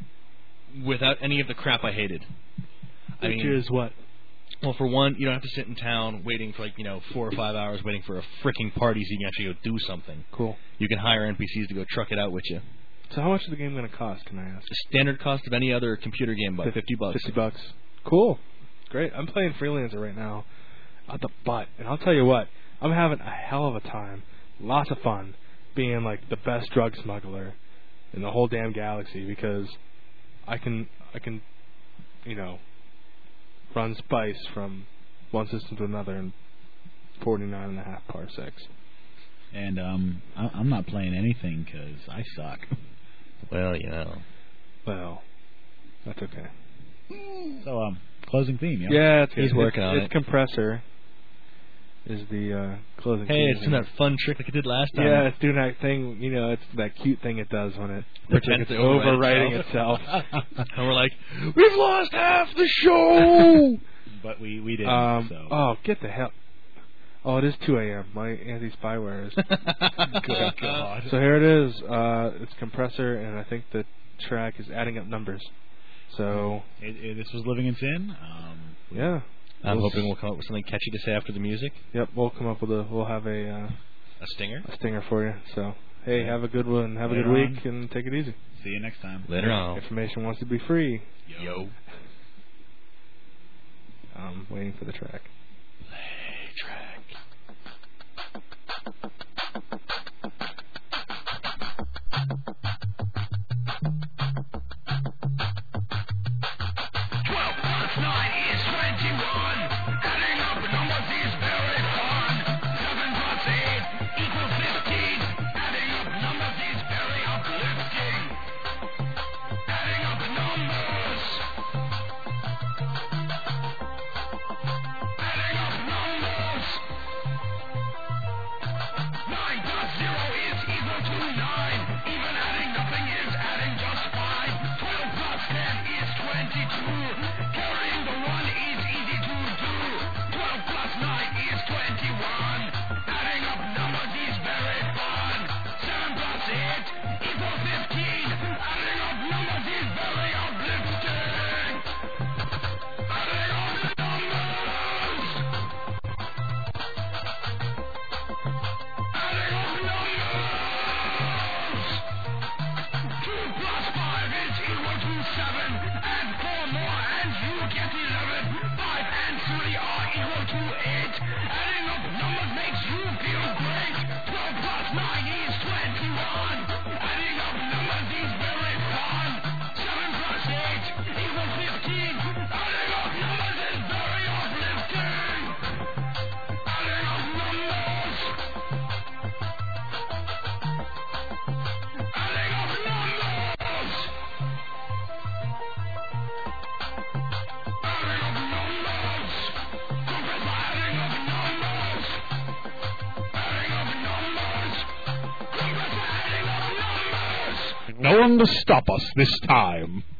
[SPEAKER 1] without any of the crap I hated. I
[SPEAKER 2] Which
[SPEAKER 1] mean,
[SPEAKER 2] is what?
[SPEAKER 1] well, for one, you don't have to sit in town waiting for like you know four or five hours waiting for a freaking party so you can actually go do something.
[SPEAKER 2] Cool.
[SPEAKER 1] You can hire N P Cs to go truck it out with you.
[SPEAKER 2] So how much is the game going to cost, can I ask?
[SPEAKER 1] The standard cost of any other computer game, about fifty bucks.
[SPEAKER 2] fifty bucks. Cool. Great. I'm playing Freelancer right now out the butt. And I'll tell you what, I'm having a hell of a time. Lots of fun being like the best drug smuggler in the whole damn galaxy because I can, I can, you know, run spice from one system to another in forty-nine and a half parsecs.
[SPEAKER 3] And um, I, I'm not playing anything because I suck.
[SPEAKER 1] Well, you know.
[SPEAKER 2] Well, that's okay.
[SPEAKER 3] So um, closing theme. Yeah.
[SPEAKER 2] Yeah, it's
[SPEAKER 1] He's
[SPEAKER 2] it's,
[SPEAKER 1] working on
[SPEAKER 2] it's
[SPEAKER 1] it.
[SPEAKER 2] Compressor is the uh, closing.
[SPEAKER 1] Hey,
[SPEAKER 2] theme
[SPEAKER 1] it's doing
[SPEAKER 2] here.
[SPEAKER 1] that fun trick like it did last time.
[SPEAKER 2] Yeah, it's doing that thing. You know, it's that cute thing it does when it
[SPEAKER 1] Pretends
[SPEAKER 2] it's
[SPEAKER 1] to overwrite
[SPEAKER 2] overwriting itself.
[SPEAKER 1] And we're like, we've lost half the show.
[SPEAKER 3] But we we didn't.
[SPEAKER 2] um,
[SPEAKER 3] so.
[SPEAKER 2] Oh, get the hell! Oh, it is two a.m. My anti-spyware is.
[SPEAKER 3] Good God.
[SPEAKER 2] So here it is. Uh, it's Compressor, and I think the track is adding up numbers. So
[SPEAKER 3] It, it, this was Living in Sin. Um,
[SPEAKER 2] yeah,
[SPEAKER 1] I'm
[SPEAKER 2] We'll
[SPEAKER 1] hoping
[SPEAKER 2] s-
[SPEAKER 1] we'll come up with something catchy to say after the music.
[SPEAKER 2] Yep, we'll come up with a. We'll have a uh,
[SPEAKER 1] A stinger.
[SPEAKER 2] a stinger for you. So hey, have a good one. Have a
[SPEAKER 3] Later
[SPEAKER 2] good
[SPEAKER 3] on.
[SPEAKER 2] week, and take it easy.
[SPEAKER 3] see you next time.
[SPEAKER 1] Later on.
[SPEAKER 2] Information wants to be free.
[SPEAKER 1] Yo.
[SPEAKER 2] I'm waiting for the track.
[SPEAKER 1] Play track.
[SPEAKER 7] twelve plus nine is twenty.
[SPEAKER 9] No one to stop us this time.